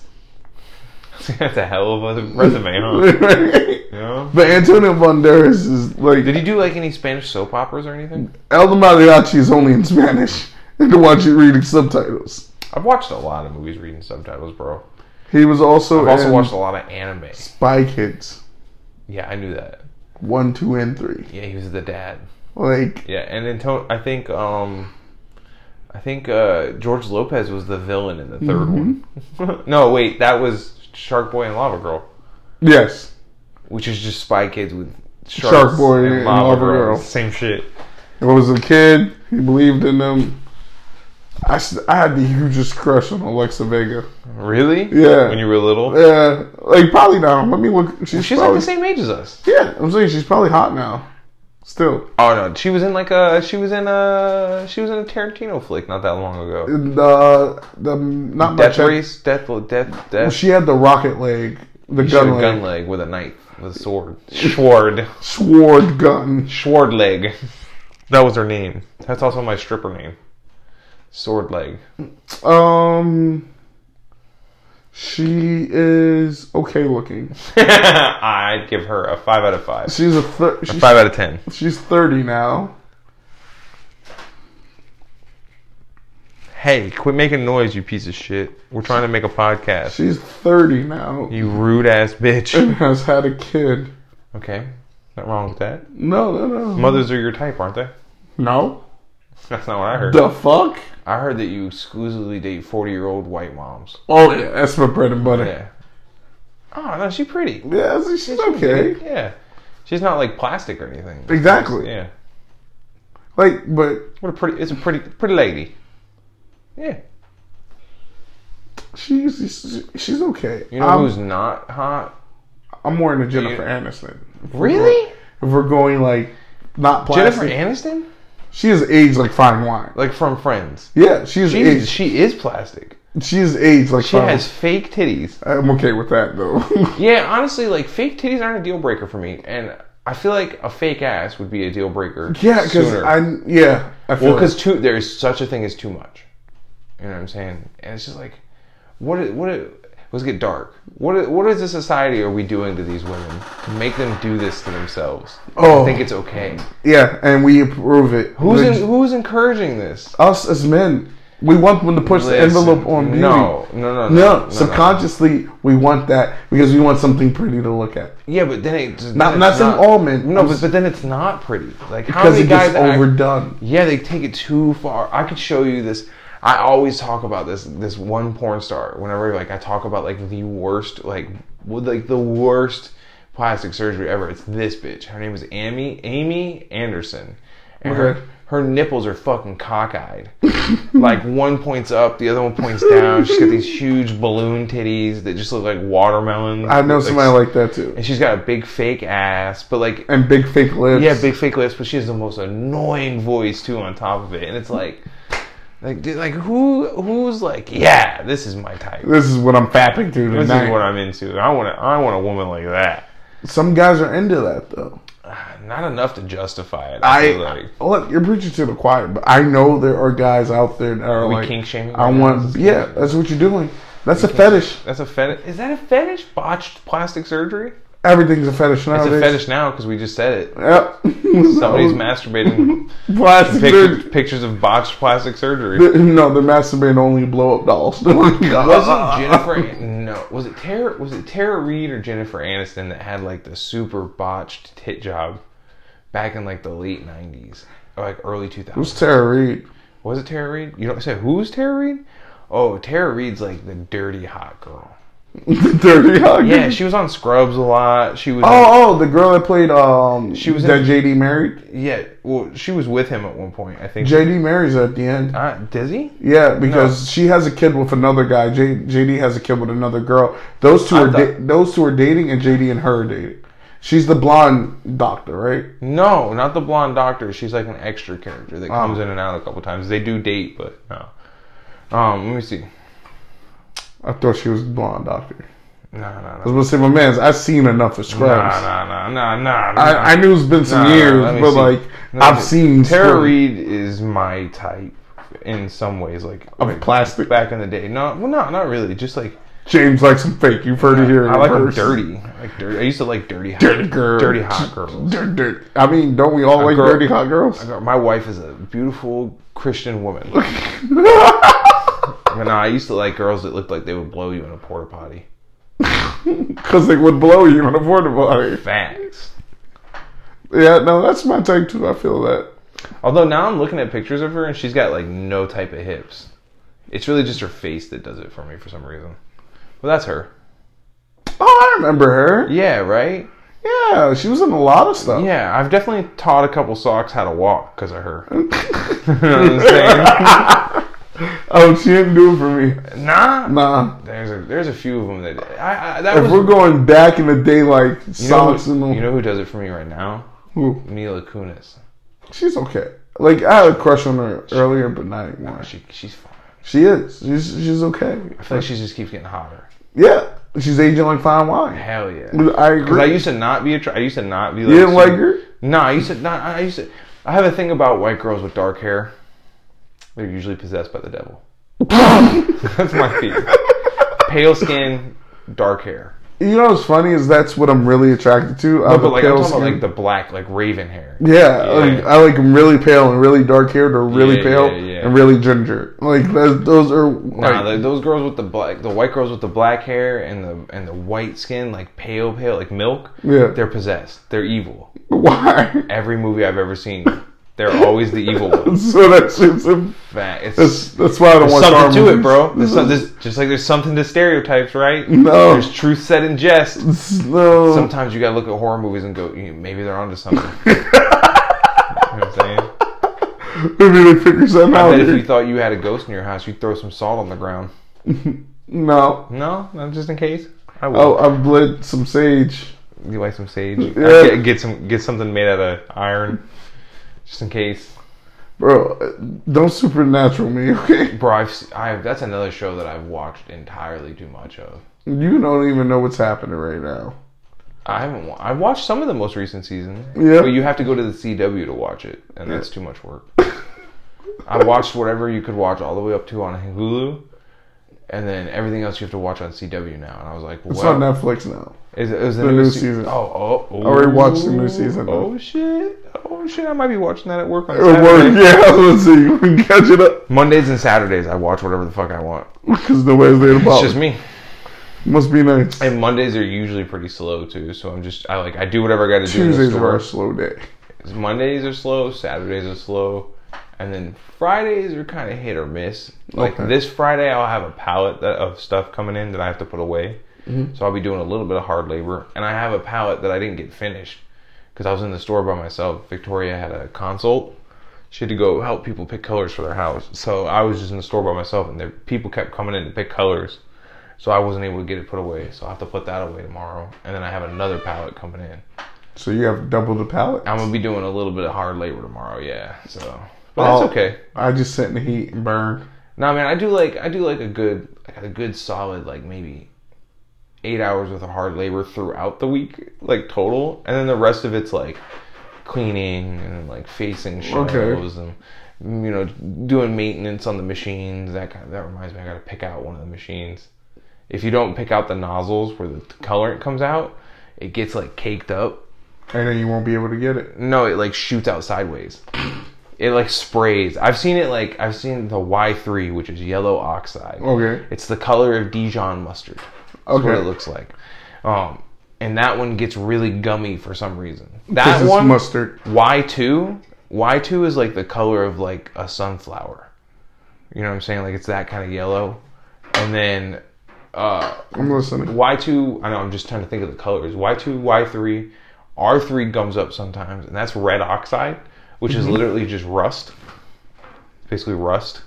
That's a hell of a resume, huh? You know? But Antonio Banderas is like Did he do like any Spanish soap operas or anything? El Mariachi is only in Spanish. You can watch it reading subtitles. I've watched a lot of movies reading subtitles, bro. He was also I've also in watched a lot of anime. Spy Kids Yeah, I knew that. one, two, and three. Yeah, he was the dad. Like Yeah, and then to- I think um, I think uh, George Lopez was the villain in the third Mm-hmm. one. No, wait, that was Shark Boy and Lava Girl, yes, which is just Spy Kids with Shark sharks Boy and Lava Girl. Same shit. it was a kid. He believed in them. I, s- I had the hugest crush on Alexa Vega. Really? Yeah. When you were little? Yeah, like probably now. Let me look. She's, She's probably, like the same age as us. Yeah, I'm saying she's probably hot now. Still, Oh no, she was in like a she was in a she was in a Tarantino flick not that long ago. the the not Death much. Race, Death, Death, Death. She had the rocket leg, the She had gun a leg, gun leg with a knife, with a sword. Sword. sword gun. Sword leg. That was her name. That's also my stripper name. Sword leg. Um, she is okay looking. I'd give her a five out of five. She's a thir- A she's, five out of ten. she's thirty now. Hey, quit making noise, you piece of shit. We're trying to make a podcast. She's thirty now. You rude ass bitch. And has had a kid. Okay, nothing wrong with that. No, no, no. Mothers are your type, aren't they? No. That's not what I heard. The fuck? I heard that you exclusively date forty-year-old white moms. Oh yeah, that's my bread and butter. Yeah. Oh no, she's pretty. Yeah, she's okay. Yeah, she's not like plastic or anything. Exactly. Yeah. Like, but What a pretty. It's a pretty, pretty lady. Yeah. she's she's, she's okay. You know I'm, who's not hot? I'm more into Jennifer You- Aniston. If we're Really? go- If we're going like not plastic, Jennifer Aniston? she is aged like fine wine. Like from Friends. Yeah, she's She's, aged. she is plastic. She is aged like She fine. has fake titties. I'm okay with that though. Yeah, honestly, like fake titties aren't a deal breaker for me, and I feel like a fake ass would be a deal breaker. yeah, because sooner. I yeah I feel Well, because like- too there is such a thing as too much. You know what I'm saying? And it's just like, what? Is, what? Is, let's get dark. What? Is, what is a society are we doing to these women to make them do this to themselves? Oh. I think it's okay. yeah, and we approve it. Who's Leg- in, who's encouraging this? us as men? We want them to push the Listen, envelope on beauty. No, no, no, no, No, no, subconsciously we want that because we want something pretty to look at. Yeah, but then it then Not- it's not saying all men. No, I'm but, s- but then it's not pretty. Like how Because many it guys gets act- overdone. Yeah, they take it too far. I could show you this. I always talk about this this one porn star whenever like I talk about like the worst like with like the worst plastic surgery ever. It's this bitch. Her name is Amy Amy Anderson. And Okay. her her nipples are fucking cockeyed. Like one points up, the other one points down. She's got these huge balloon titties that just look like watermelons. I know Like, somebody like that too. and she's got a big fake ass, but like And big fake lips. yeah, big fake lips, but she has the most annoying voice too on top of it, and it's like, like, dude, like who, who's like, yeah, this is my type. This is what I'm fapping to This tonight. is what I'm into. I want, I want a woman like that. Some guys are into that though. Not enough to justify it. I, I feel like. look, you're preaching to the choir, but I know there are guys out there that are we like, kink shaming. I right now? want, yeah, that's what you're doing. That's a fetish. That's a fetish. Is that a fetish? Botched plastic surgery? Everything's a fetish nowadays. It's a fetish now because we just said it. Yep. Somebody's So, masturbating plastic pictures, surgery. pictures of botched plastic surgery. No, they're masturbating only blow up dolls. Wasn't Jennifer? No, was it Tara? Was it Tara Reid or Jennifer Aniston that had like the super botched tit job back in like the late nineties or like early two thousands? Who's Tara Reid? Was it Tara Reid? You don't say who's Tara Reid? Oh, Tara Reid's like the dirty hot girl. Dirty Hug. Yeah, she was on Scrubs a lot. She was. Oh, oh, the girl that played um, She was that in- J D married. Yeah, well, she was with him at one point. I think. J D marries her at the end. Uh, does he? Yeah, because she has a kid with another guy. J, JD has a kid with another girl. Those two I are thought- da- those two are dating, and J D and her are dating. She's the blonde doctor, right? No, not the blonde doctor. She's like an extra character that comes Oh. in and out a couple times. They do date, but no. Um, let me see. I thought she was the blonde doctor. No, no, I was no. gonna say, my man's. I've seen enough of Nah, Scrubs. nah, nah, nah, nah, nah. I, I knew it's been some Nah, nah, years, let me but see. like Let me I've see. seen Tara Scrubs Reid is my type in some ways, like of like, plastic. back in the day. No, well, no, not really. Just like James likes some fake. You've heard it here. I like them first. dirty. I like dirty. I used to like dirty, hot, Dirty girl. dirty hot girls. Dirt, dirt. I mean, don't we all A like girl- dirty hot girls? I got- My wife is a beautiful Christian woman. But no, I used to like girls that looked like they would blow you in a porta potty. Because they would blow you in a porta potty. Facts. Yeah, no, that's my type too. I feel that. Although now I'm looking at pictures of her and she's got like no type of hips. It's really just her face that does it for me for some reason. Well, that's her. Oh, I remember her. Yeah, right? Yeah, she was in a lot of stuff. Yeah, I've definitely taught a couple socks how to walk because of her. You know what I'm saying? Oh, she didn't do it for me. Nah, Nah. There's a there's a few of them that I, I that If was. we're going back in the day, like You know, socks who, and all. you know who does it for me right now? Who? Mila Kunis. She's okay. Like I had a crush on her earlier, but not anymore. Nah, she she's fine. She is. She's she's okay. I feel like she just keeps getting hotter. Yeah, she's aging like fine wine. Hell yeah. I Because agree. I used to not be attra- I used to not be. Like, you didn't like super- her? No, I used to not. I used to. I have a thing about white girls with dark hair. They're usually possessed by the devil. That's my theory. Pale skin, dark hair. You know what's funny is that's what I'm really attracted to. No, but like I'm talking about like the black, like raven hair. Yeah, Yeah. Like, I like them really pale and really dark haired, or really Yeah, pale yeah, yeah. and really ginger. Like those, those are Nah, like, the, those girls with the black, the white girls with the black hair and the and the white skin, like pale, pale, like milk. Yeah. They're possessed. They're evil. why? Every movie I've ever seen, they're always the evil ones. So that shit's a, Fact. It's, that's that's why I don't there's watch horror something to movies. it, bro. There's, some, there's just like there's something to stereotypes, right? No. There's truth said in jest. No. Sometimes you gotta look at horror movies and go, "Yeah, maybe they're onto something." You know what I'm saying? Maybe they figure something I out. bet if here. you thought you had a ghost in your house, you'd throw some salt on the ground. No. No, not just in case. I will. Oh, I've lit some sage. You like some sage? Yeah. Get, get some, get something made out of iron, just in case. Bro, don't supernatural me, okay? Bro, I've, se- I've that's another show that I've watched entirely too much of. You don't even know what's happening right now. I haven't. wa- I've watched some of the most recent seasons. Yeah. But you have to go to the C W to watch it, and that's too much work. I watched whatever you could watch all the way up to on Hulu, and then everything else you have to watch on C W now. And I was like, It's well, on Netflix now. is it, is it the a new se- season. Oh, oh, oh. I already watched the new season, though. Oh shit! Oh shit! I might be watching that at work on It worked. Saturday. Yeah, I was gonna say you can catch it up Mondays and Saturdays, I watch whatever the fuck I want. because nobody's there to It's bother. just me. Must be nice. And Mondays are usually pretty slow too, so I'm just I like I do whatever I got to do. Tuesdays in the are store. a slow day. Mondays are slow, Saturdays are slow, and then Fridays are kind of hit or miss. Like Okay. this Friday, I'll have a pallet that, of stuff coming in that I have to put away. Mm-hmm. So I'll be doing a little bit of hard labor, and I have a pallet that I didn't get finished because I was in the store by myself. Victoria had a consult. She had to go help people pick colors for their house. So I was just in the store by myself, and there, people kept coming in to pick colors. So I wasn't able to get it put away. So I have to put that away tomorrow. And then I have another pallet coming in. So you have double the pallet. I'm gonna be doing a little bit of hard labor tomorrow, yeah. So, but Oh, that's okay. I just sit in the heat and burn. Nah, man, I do like I do like a good like a good solid like maybe eight hours worth of hard labor throughout the week, like total, and then the rest of it's like cleaning and like facing shows Okay. and you know doing maintenance on the machines. That kind of, that reminds me, I got to pick out one of the machines. If you don't pick out the nozzles where the colorant comes out, it gets like caked up. And then you won't be able to get it. No, it like shoots out sideways. It like sprays. I've seen it like I've seen the Y three, which is yellow oxide. Okay. It's the color of Dijon mustard. That's Okay. what it looks like. Um, and that one gets really gummy for some reason. This That is one, mustard. Y two, Y two is like the color of like a sunflower. You know what I'm saying? Like it's that kind of yellow. And then uh, I'm listening. Y two, I know, I'm just trying to think of the colors. Y two, Y three, R three gums up sometimes, and that's red oxide, which is literally just rust. Basically rust.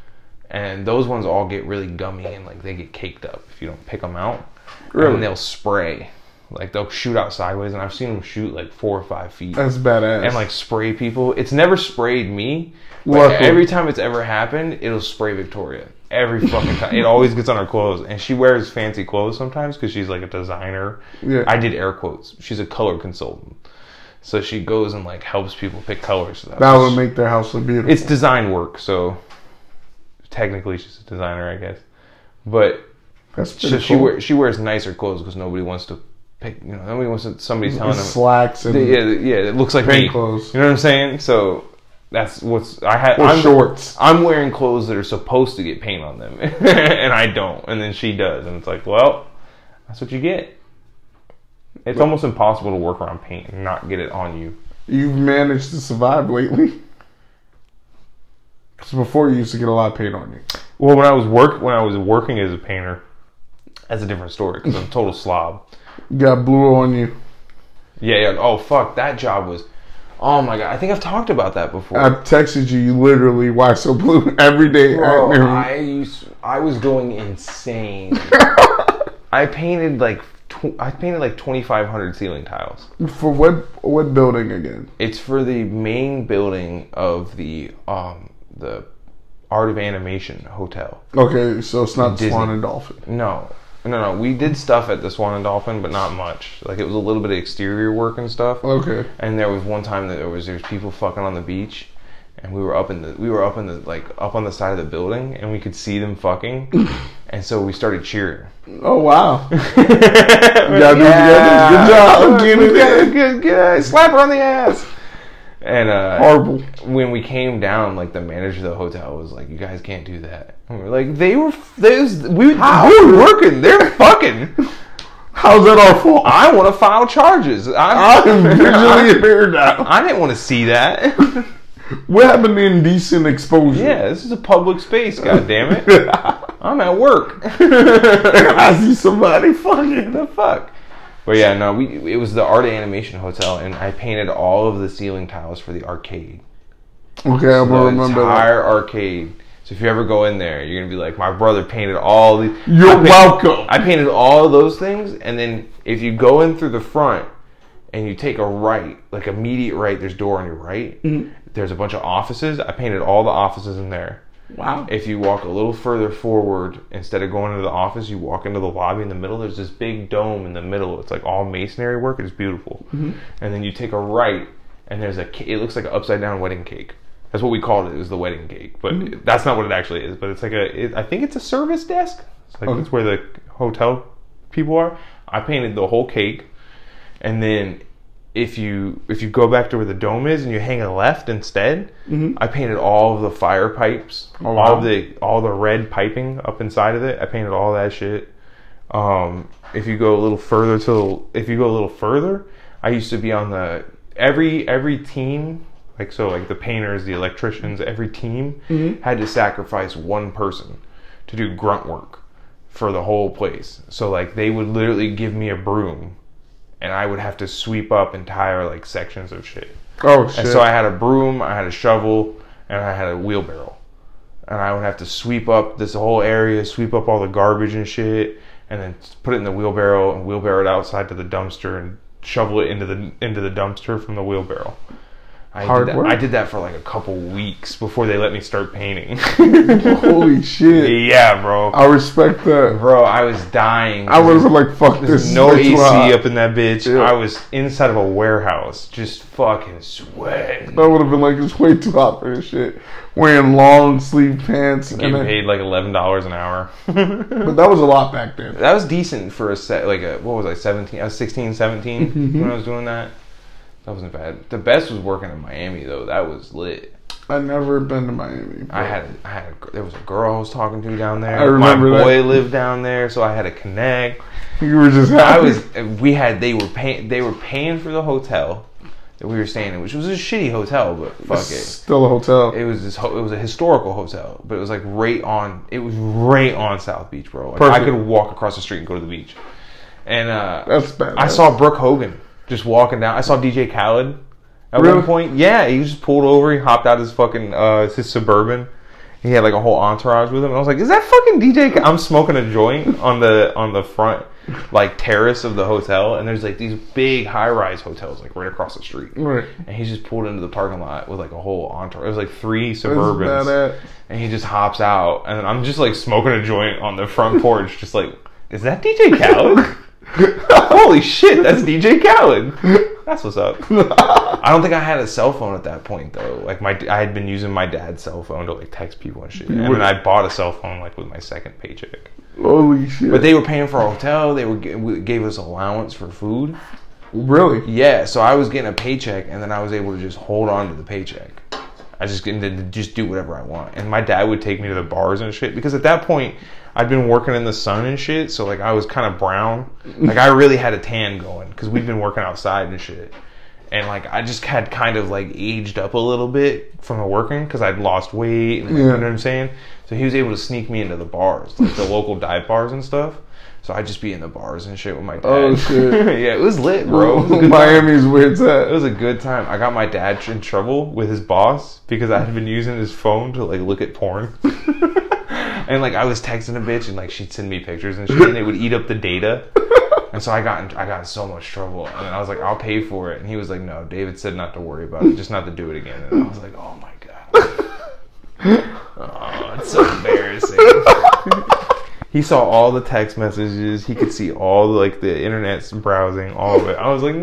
And those ones all get really gummy and like they get caked up if you don't pick them out. Really? And they'll spray. Like they'll shoot out sideways, and I've seen them shoot like four or five feet. That's badass. And like spray people. It's never sprayed me. But Luckily. every time it's ever happened, it'll spray Victoria. Every fucking time. It always gets on her clothes. And she wears fancy clothes sometimes because she's like a designer. Yeah. I did air quotes. She's a color consultant. So she goes and like helps people pick colors. So that would make their house look beautiful. It's design work, so technically she's a designer, I guess. But That's so pretty she cool. wear, she wears nicer clothes because nobody wants to pick. You know, nobody wants to. Somebody's telling them. slacks and Yeah, yeah, it looks like paint me. clothes. You know what I'm saying? So that's what's I had. Or I'm, shorts. I'm wearing clothes that are supposed to get paint on them, and I don't. And then she does, and it's like, well, that's what you get. It's almost impossible to work around paint and not get it on you. You've managed to survive lately. Because before you used to get a lot of paint on you. Well, when I was work when I was working as a painter, that's a different story because I'm a total slob. You got blue on you. Yeah, yeah. Oh fuck, that job was Oh my god, I think I've talked about that before. I texted you, you literally, why so blue every day Bro, at noon. I used, I was going insane. I painted like tw- I painted like twenty-five hundred ceiling tiles. For what what building again? It's for the main building of the um the Art of Animation Hotel. Okay, so it's not Disney. Swan and Dolphin. No. No, no, we did stuff at the Swan and Dolphin, but not much. Like, it was a little bit of exterior work and stuff. Okay. And there was one time that there was there was people fucking on the beach, and we were up in the we were up in the like up on the side of the building, and we could see them fucking, and so we started cheering. Oh wow! You gotta do it together. Good job. Get it good, in. good, good. Slap her on the ass. And uh, Horrible. when we came down, like the manager of the hotel was like, "You guys can't do that." And we were like, "They were, they was, we, How? we were working. They're fucking." How's that our fault? I want to file charges. I'm, I'm visually I, impaired now. I didn't want to see that. What happened to indecent exposure? Yeah, this is a public space. God damn it! I'm at work. I see somebody fucking. The fuck. But yeah, no, we it was the Art Animation Hotel, and I painted all of the ceiling tiles for the arcade. Okay, I'm The gonna remember entire that. arcade. So if you ever go in there, you're gonna be like, my brother painted all the. You're I painted, welcome. I painted all of those things, and then if you go in through the front and you take a right, like immediate right, there's a door on your right. Mm-hmm. There's a bunch of offices. I painted all the offices in there. Wow. If you walk a little further forward, instead of going into the office, you walk into the lobby in the middle. There's this big dome in the middle. It's like all masonry work. It's beautiful. Mm-hmm. And then you take a right, and there's a. It looks like an upside down wedding cake. That's what we called it. It was the wedding cake, but Mm-hmm. that's not what it actually is. But it's like a. It, I think it's a service desk. It's like Okay. it's where the hotel people are. I painted the whole cake, and then if you if you go back to where the dome is and you hang a left instead, Mhm. I painted all of the fire pipes, Oh, all wow. of the all the red piping up inside of it. I painted all that shit. Um, if you go a little further to if you go a little further, I used to be on the every every team, like so like the painters, the electricians, every team Mhm. had to sacrifice one person to do grunt work for the whole place. So like they would literally give me a broom, and I would have to sweep up entire like sections of shit. Oh shit. And so I had a broom, I had a shovel, and I had a wheelbarrow. And I would have to sweep up this whole area, sweep up all the garbage and shit, and then put it in the wheelbarrow and wheelbarrow it outside to the dumpster and shovel it into the into the dumpster from the wheelbarrow. I Hard did that, work. I did that for like a couple weeks before they let me start painting. Holy shit. Yeah, bro. I respect that. Bro, I was dying. I would have been like, fuck this. There's is no way A too C hot. up in that bitch. Yeah. I was inside of a warehouse, just fucking sweating. I would have been like, it's way too hot for this shit. Wearing long sleeve pants. And Getting then, paid like eleven dollars an hour. but that was a lot back then. That was decent for a set, like a, what was I, seventeen? I was sixteen, seventeen Mm-hmm. when I was doing that. That wasn't bad. The best was working in Miami though. That was lit. I've never been to Miami. I had, I had, a, there was a girl I was talking to down there. I remember My that. boy lived down there, so I had to connect. You were just happy. I was, we had, they were paying, they were paying for the hotel that we were staying in, which was a shitty hotel, but fuck it. Still a hotel. It was this. Ho- it was a historical hotel, but it was like right on. It was right on South Beach, bro. Like, I Perfect. could walk across the street and go to the beach. And uh, That's bad. I saw Brooke Hogan just walking down. I saw D J Khaled at Really? one point. Yeah, he just pulled over. He hopped out his fucking uh, his Suburban. He had like a whole entourage with him. And I was like, "Is that fucking D J?" Khaled? I'm smoking a joint on the on the front like terrace of the hotel, and there's like these big high rise hotels like right across the street. Right. And he just pulled into the parking lot with like a whole entourage. It was like three That's Suburbans. badass. And he just hops out. And I'm just like smoking a joint on the front porch. Just like, is that D J Khaled? Holy shit, that's D J Khaled. That's what's up. I don't think I had a cell phone at that point though. Like my, I had been using my dad's cell phone to like text people and shit. And then I bought a cell phone like with my second paycheck. Holy shit. But they were paying for a hotel. They were g- gave us allowance for food. Really? Yeah, so I was getting a paycheck, and then I was able to just hold on to the paycheck. I just get to just do whatever I want. And my dad would take me to the bars and shit, because at that point, I'd been working in the sun and shit, so like I was kind of brown. Like I really had a tan going, because we'd been working outside and shit. And like I just had kind of like aged up a little bit from the working, because I'd lost weight, and, Yeah. you know what I'm saying? So he was able to sneak me into the bars, like the local dive bars and stuff. So I'd just be in the bars and shit with my dad. Oh, shit. Yeah, it was lit, bro. It was a good Miami's time. where it's at. It was a good time. I got my dad in trouble with his boss because I had been using his phone to like look at porn. And like I was texting a bitch and like she'd send me pictures and shit and it would eat up the data. And so I got in, I got in so much trouble. And I was like, I'll pay for it. And he was like, no, David said not to worry about it, just not to do it again. And I was like, oh my god. Oh, it's so embarrassing. He saw all the text messages. He could see all the, like the internet's browsing, all of it. I was like,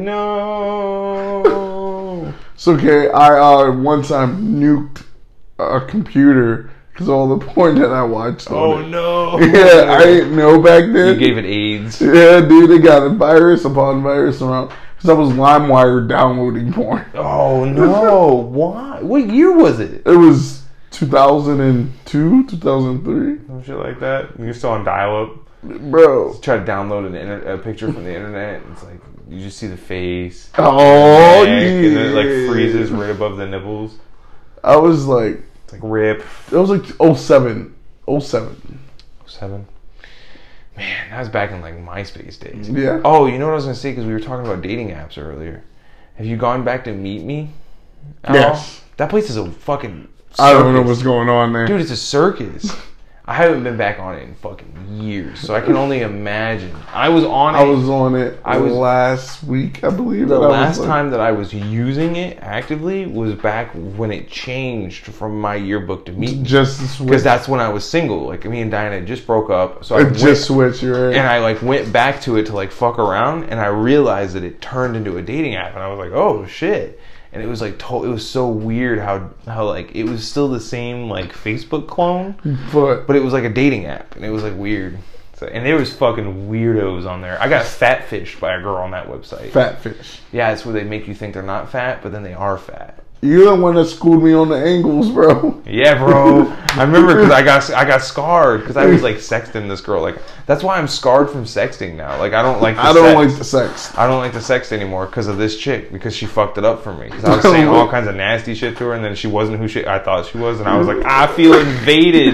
no. It's okay. I uh, one time nuked a computer because all the porn that I watched. Oh on it. no. Yeah, I didn't know back then. You gave it AIDS. Yeah, dude, they got a virus upon virus around. Because I was LimeWire downloading porn. Oh no. Why? What year was it? It was two thousand two, two thousand three. Some shit like that. You're still on dial-up. Bro. Try to download an inter- a picture from the internet. It's like you just see the face. Oh, neck, yeah. And then it like freezes right above the nipples. I was like, It's like rip. it was like oh seven. oh seven. Seven. Man, that was back in like MySpace days. Yeah. Oh, you know what I was gonna say? Because we were talking about dating apps earlier. Have you gone back to Meet Me? at Yes. all? That place is a fucking circus. I don't know what's going on there. Dude, it's a circus. I haven't been back on it in fucking years, so I can only imagine. I was on it. I was on it I was- last week, I believe. The and I was last like- time that I was using it actively was back when it changed from my yearbook to Meet Me. Just to switch. Because that's when I was single. Like, me and Diana just broke up, so I It went, just switched, you're right. and I like went back to it to like fuck around, and I realized that it turned into a dating app, and I was like, oh shit. And it was like, to- it was so weird how how like it was still the same like Facebook clone, But but it was like a dating app, and it was like weird. So, and there was fucking weirdos on there. I got fatfished by a girl on that website. fat fish. Yeah, it's where they make you think they're not fat, but then they are fat. You're the one that schooled me on the angles, bro. Yeah, bro. I remember because I got I got scarred because I was like sexting this girl. Like that's why I'm scarred from sexting now. Like I don't like. The I don't sex. like the sex. I don't like to sext anymore because of this chick because she fucked it up for me. Because I was saying all kinds of nasty shit to her, and then she wasn't who she I thought she was, and I was like, I feel invaded.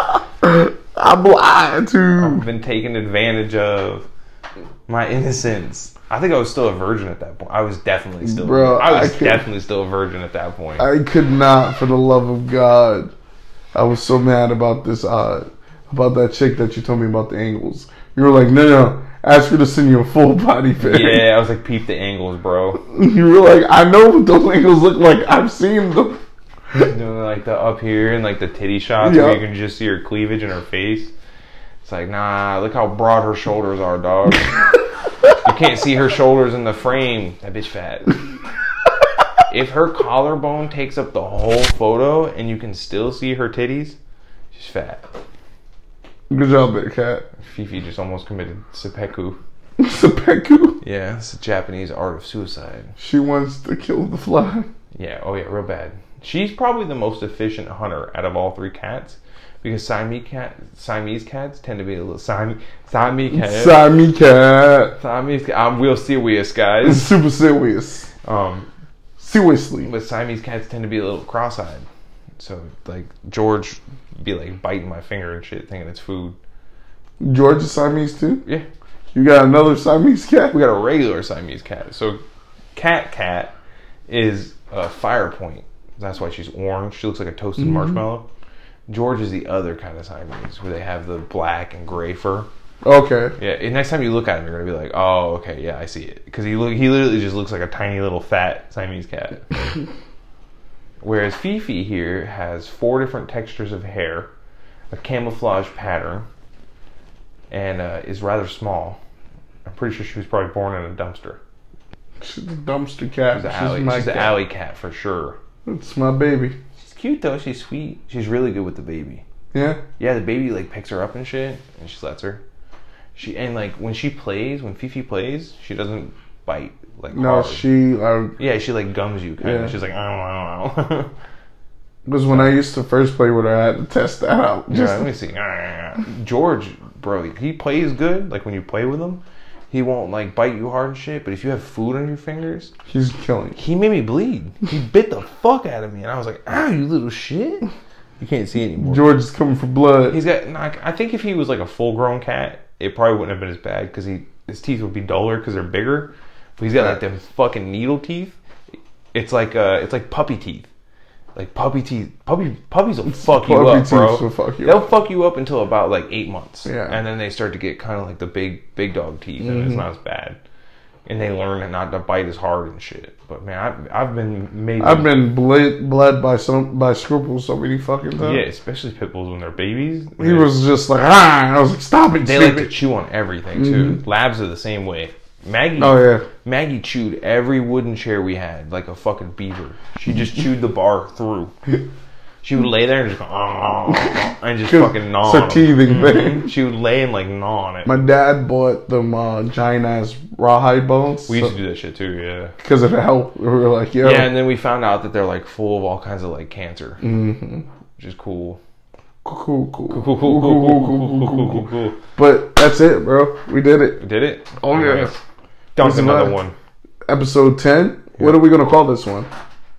I'm blind too. I've been taken advantage of. My innocence. I think I was still a virgin at that point. I was definitely still. Bro, I was I could- definitely still a virgin at that point. I could not, for the love of God. I was so mad about this, uh, about that chick that you told me about the angles. You were like, no, no, ask her to send you a full body pic. Yeah, I was like, peep the angles, bro. You were like, I know what those angles look like. I've seen them. Doing like the up here and like the titty shots Yeah. where you can just see her cleavage in her face. It's like, nah, look how broad her shoulders are, dog. You can't see her shoulders in the frame. That bitch fat. If her collarbone takes up the whole photo and you can still see her titties, she's fat. Good job there, Kat. Fifi just almost committed seppuku. Seppuku. Yeah, it's the Japanese art of suicide. She wants to kill the fly. Yeah, oh yeah, real bad. She's probably the most efficient hunter out of all three cats. Because Siamese cat, Siamese cats tend to be a little Siamese, Siamese cat. Siamese cat. Siamese, I'm real serious, guys. Super serious. Um, Seriously. but Siamese cats tend to be a little cross-eyed. So like George be like biting my finger and shit, thinking it's food. George is Siamese too? Yeah, You got another Siamese cat? we got a regular Siamese cat. So Cat Cat is a fire point. That's why she's orange. She looks like a toasted Mm-hmm. marshmallow. George is the other kind of Siamese, where they have the black and gray fur. Okay. Yeah, and next time you look at him, you're gonna be like, "Oh, okay, yeah, I see it." Because he look, he literally just looks like a tiny little fat Siamese cat. Whereas Fifi here has four different textures of hair, a camouflage pattern, and uh, is rather small. I'm pretty sure she was probably born in a dumpster. She's a dumpster cat. She's an She's alley, my she's an cat. alley cat for sure. It's my baby. She's cute though. She's sweet. She's really good with the baby. Yeah? Yeah, the baby like picks her up and shit, and she lets her. She and like when she plays, when Fifi plays, she doesn't bite like No, hard. she, uh, Yeah, she like gums you kind Yeah. of. She's like, I don't know. because when I used to first play with her, I had to test that out. Yeah, Just let me see. George, bro, he plays good. Like when you play with him, he won't like bite you hard and shit. But if you have food on your fingers, he's killing. he made me bleed. He bit the fuck out of me, and I was like, "Ow, you little shit!" You can't see anymore. George is coming for blood. He's got. Like, I think if he was like a full grown cat, it probably wouldn't have been as bad because he his teeth would be duller because they're bigger. But he's got like them fucking needle teeth. It's like uh, it's like puppy teeth. Like puppy teeth, puppy puppies will fuck you Puppy up, bro. teeth will fuck you They'll up. fuck you up until about like eight months, Yeah. and then they start to get kind of like the big, big dog teeth, and Mm-hmm. it's not as bad. And they learn not to bite as hard and shit. But man, I've, I've been made. I've been bled, bled by some by Scruples so many fucking times. yeah, especially pit bulls when they're babies. He was just like, ah, I was like, stop it, They like stupid. to chew on everything too. Labs are the same way. Maggie, Oh yeah. Maggie chewed every wooden chair we had like a fucking beaver. She just chewed the bar through. She would lay there and just go, oh, and just fucking gnaw It's a on 'em. teething thing. She would lay and like gnaw on it. My dad bought them uh, giant ass rawhide bones. We used to do that shit too, yeah. because of health. We were like, yo, Yeah, and then we found out that they're like full of all kinds of like cancer, mm-hmm. which is cool. cool, cool, cool, Cool, cool, cool, cool, cool, cool, cool, cool, cool. But that's it, bro. We did it. We did it? Oh yeah. Nice. Dunk This is another my- one. Episode ten. What are we gonna call this one?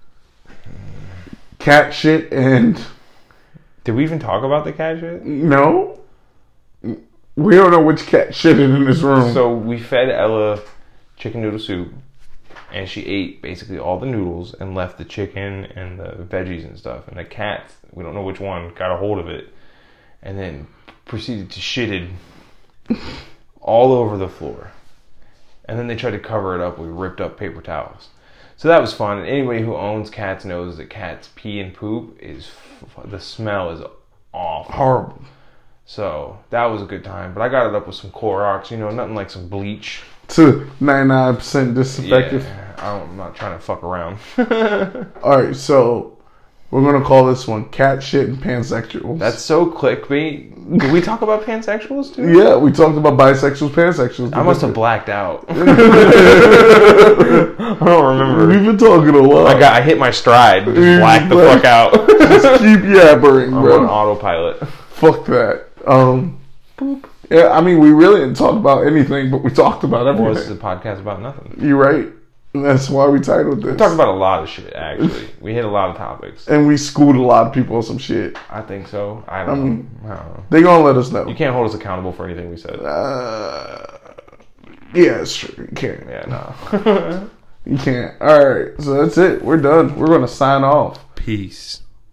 Cat shit and Did we even talk about the cat shit? no. We don't know which cat shitted in this room. So we fed Ella chicken noodle soup, and she ate basically all the noodles and left the chicken and the veggies and stuff. And the cat, we don't know which one, got a hold of it, and then proceeded to shit it all over the floor. And then they tried to cover it up with ripped up paper towels. So that was fun. And anybody who owns cats knows that cats pee and poop is f- the smell is awful. Horrible. So that was a good time. But I got it up with some Clorox, you know, nothing like some bleach. To ninety-nine percent disinfectant. Yeah, I don't, I'm not trying to fuck around. All right, so we're gonna call this one cat shit and pansexuals. That's so clickbait. Did we talk about pansexuals too? yeah. We talked about bisexuals, pansexuals. I must have blacked out. I don't remember. We've been talking a while. I got. I hit my stride. Just You blacked the blacked- fuck out. Just keep yabbering, I'm bro. on autopilot. Fuck that. Um, yeah, I mean, we really didn't talk about anything, but we talked about Well, this is a everything. podcast about nothing. You're right. And that's why we titled this. We talked about a lot of shit. Actually, we hit a lot of topics. and we schooled a lot of people on some shit. I think so. I don't Um, know. I don't know. They gonna let us know. You can't hold us accountable for anything we said. Uh, yeah, it's true. You can't. Yeah, no. You can't. All right, so that's it. We're done. We're gonna sign off. Peace.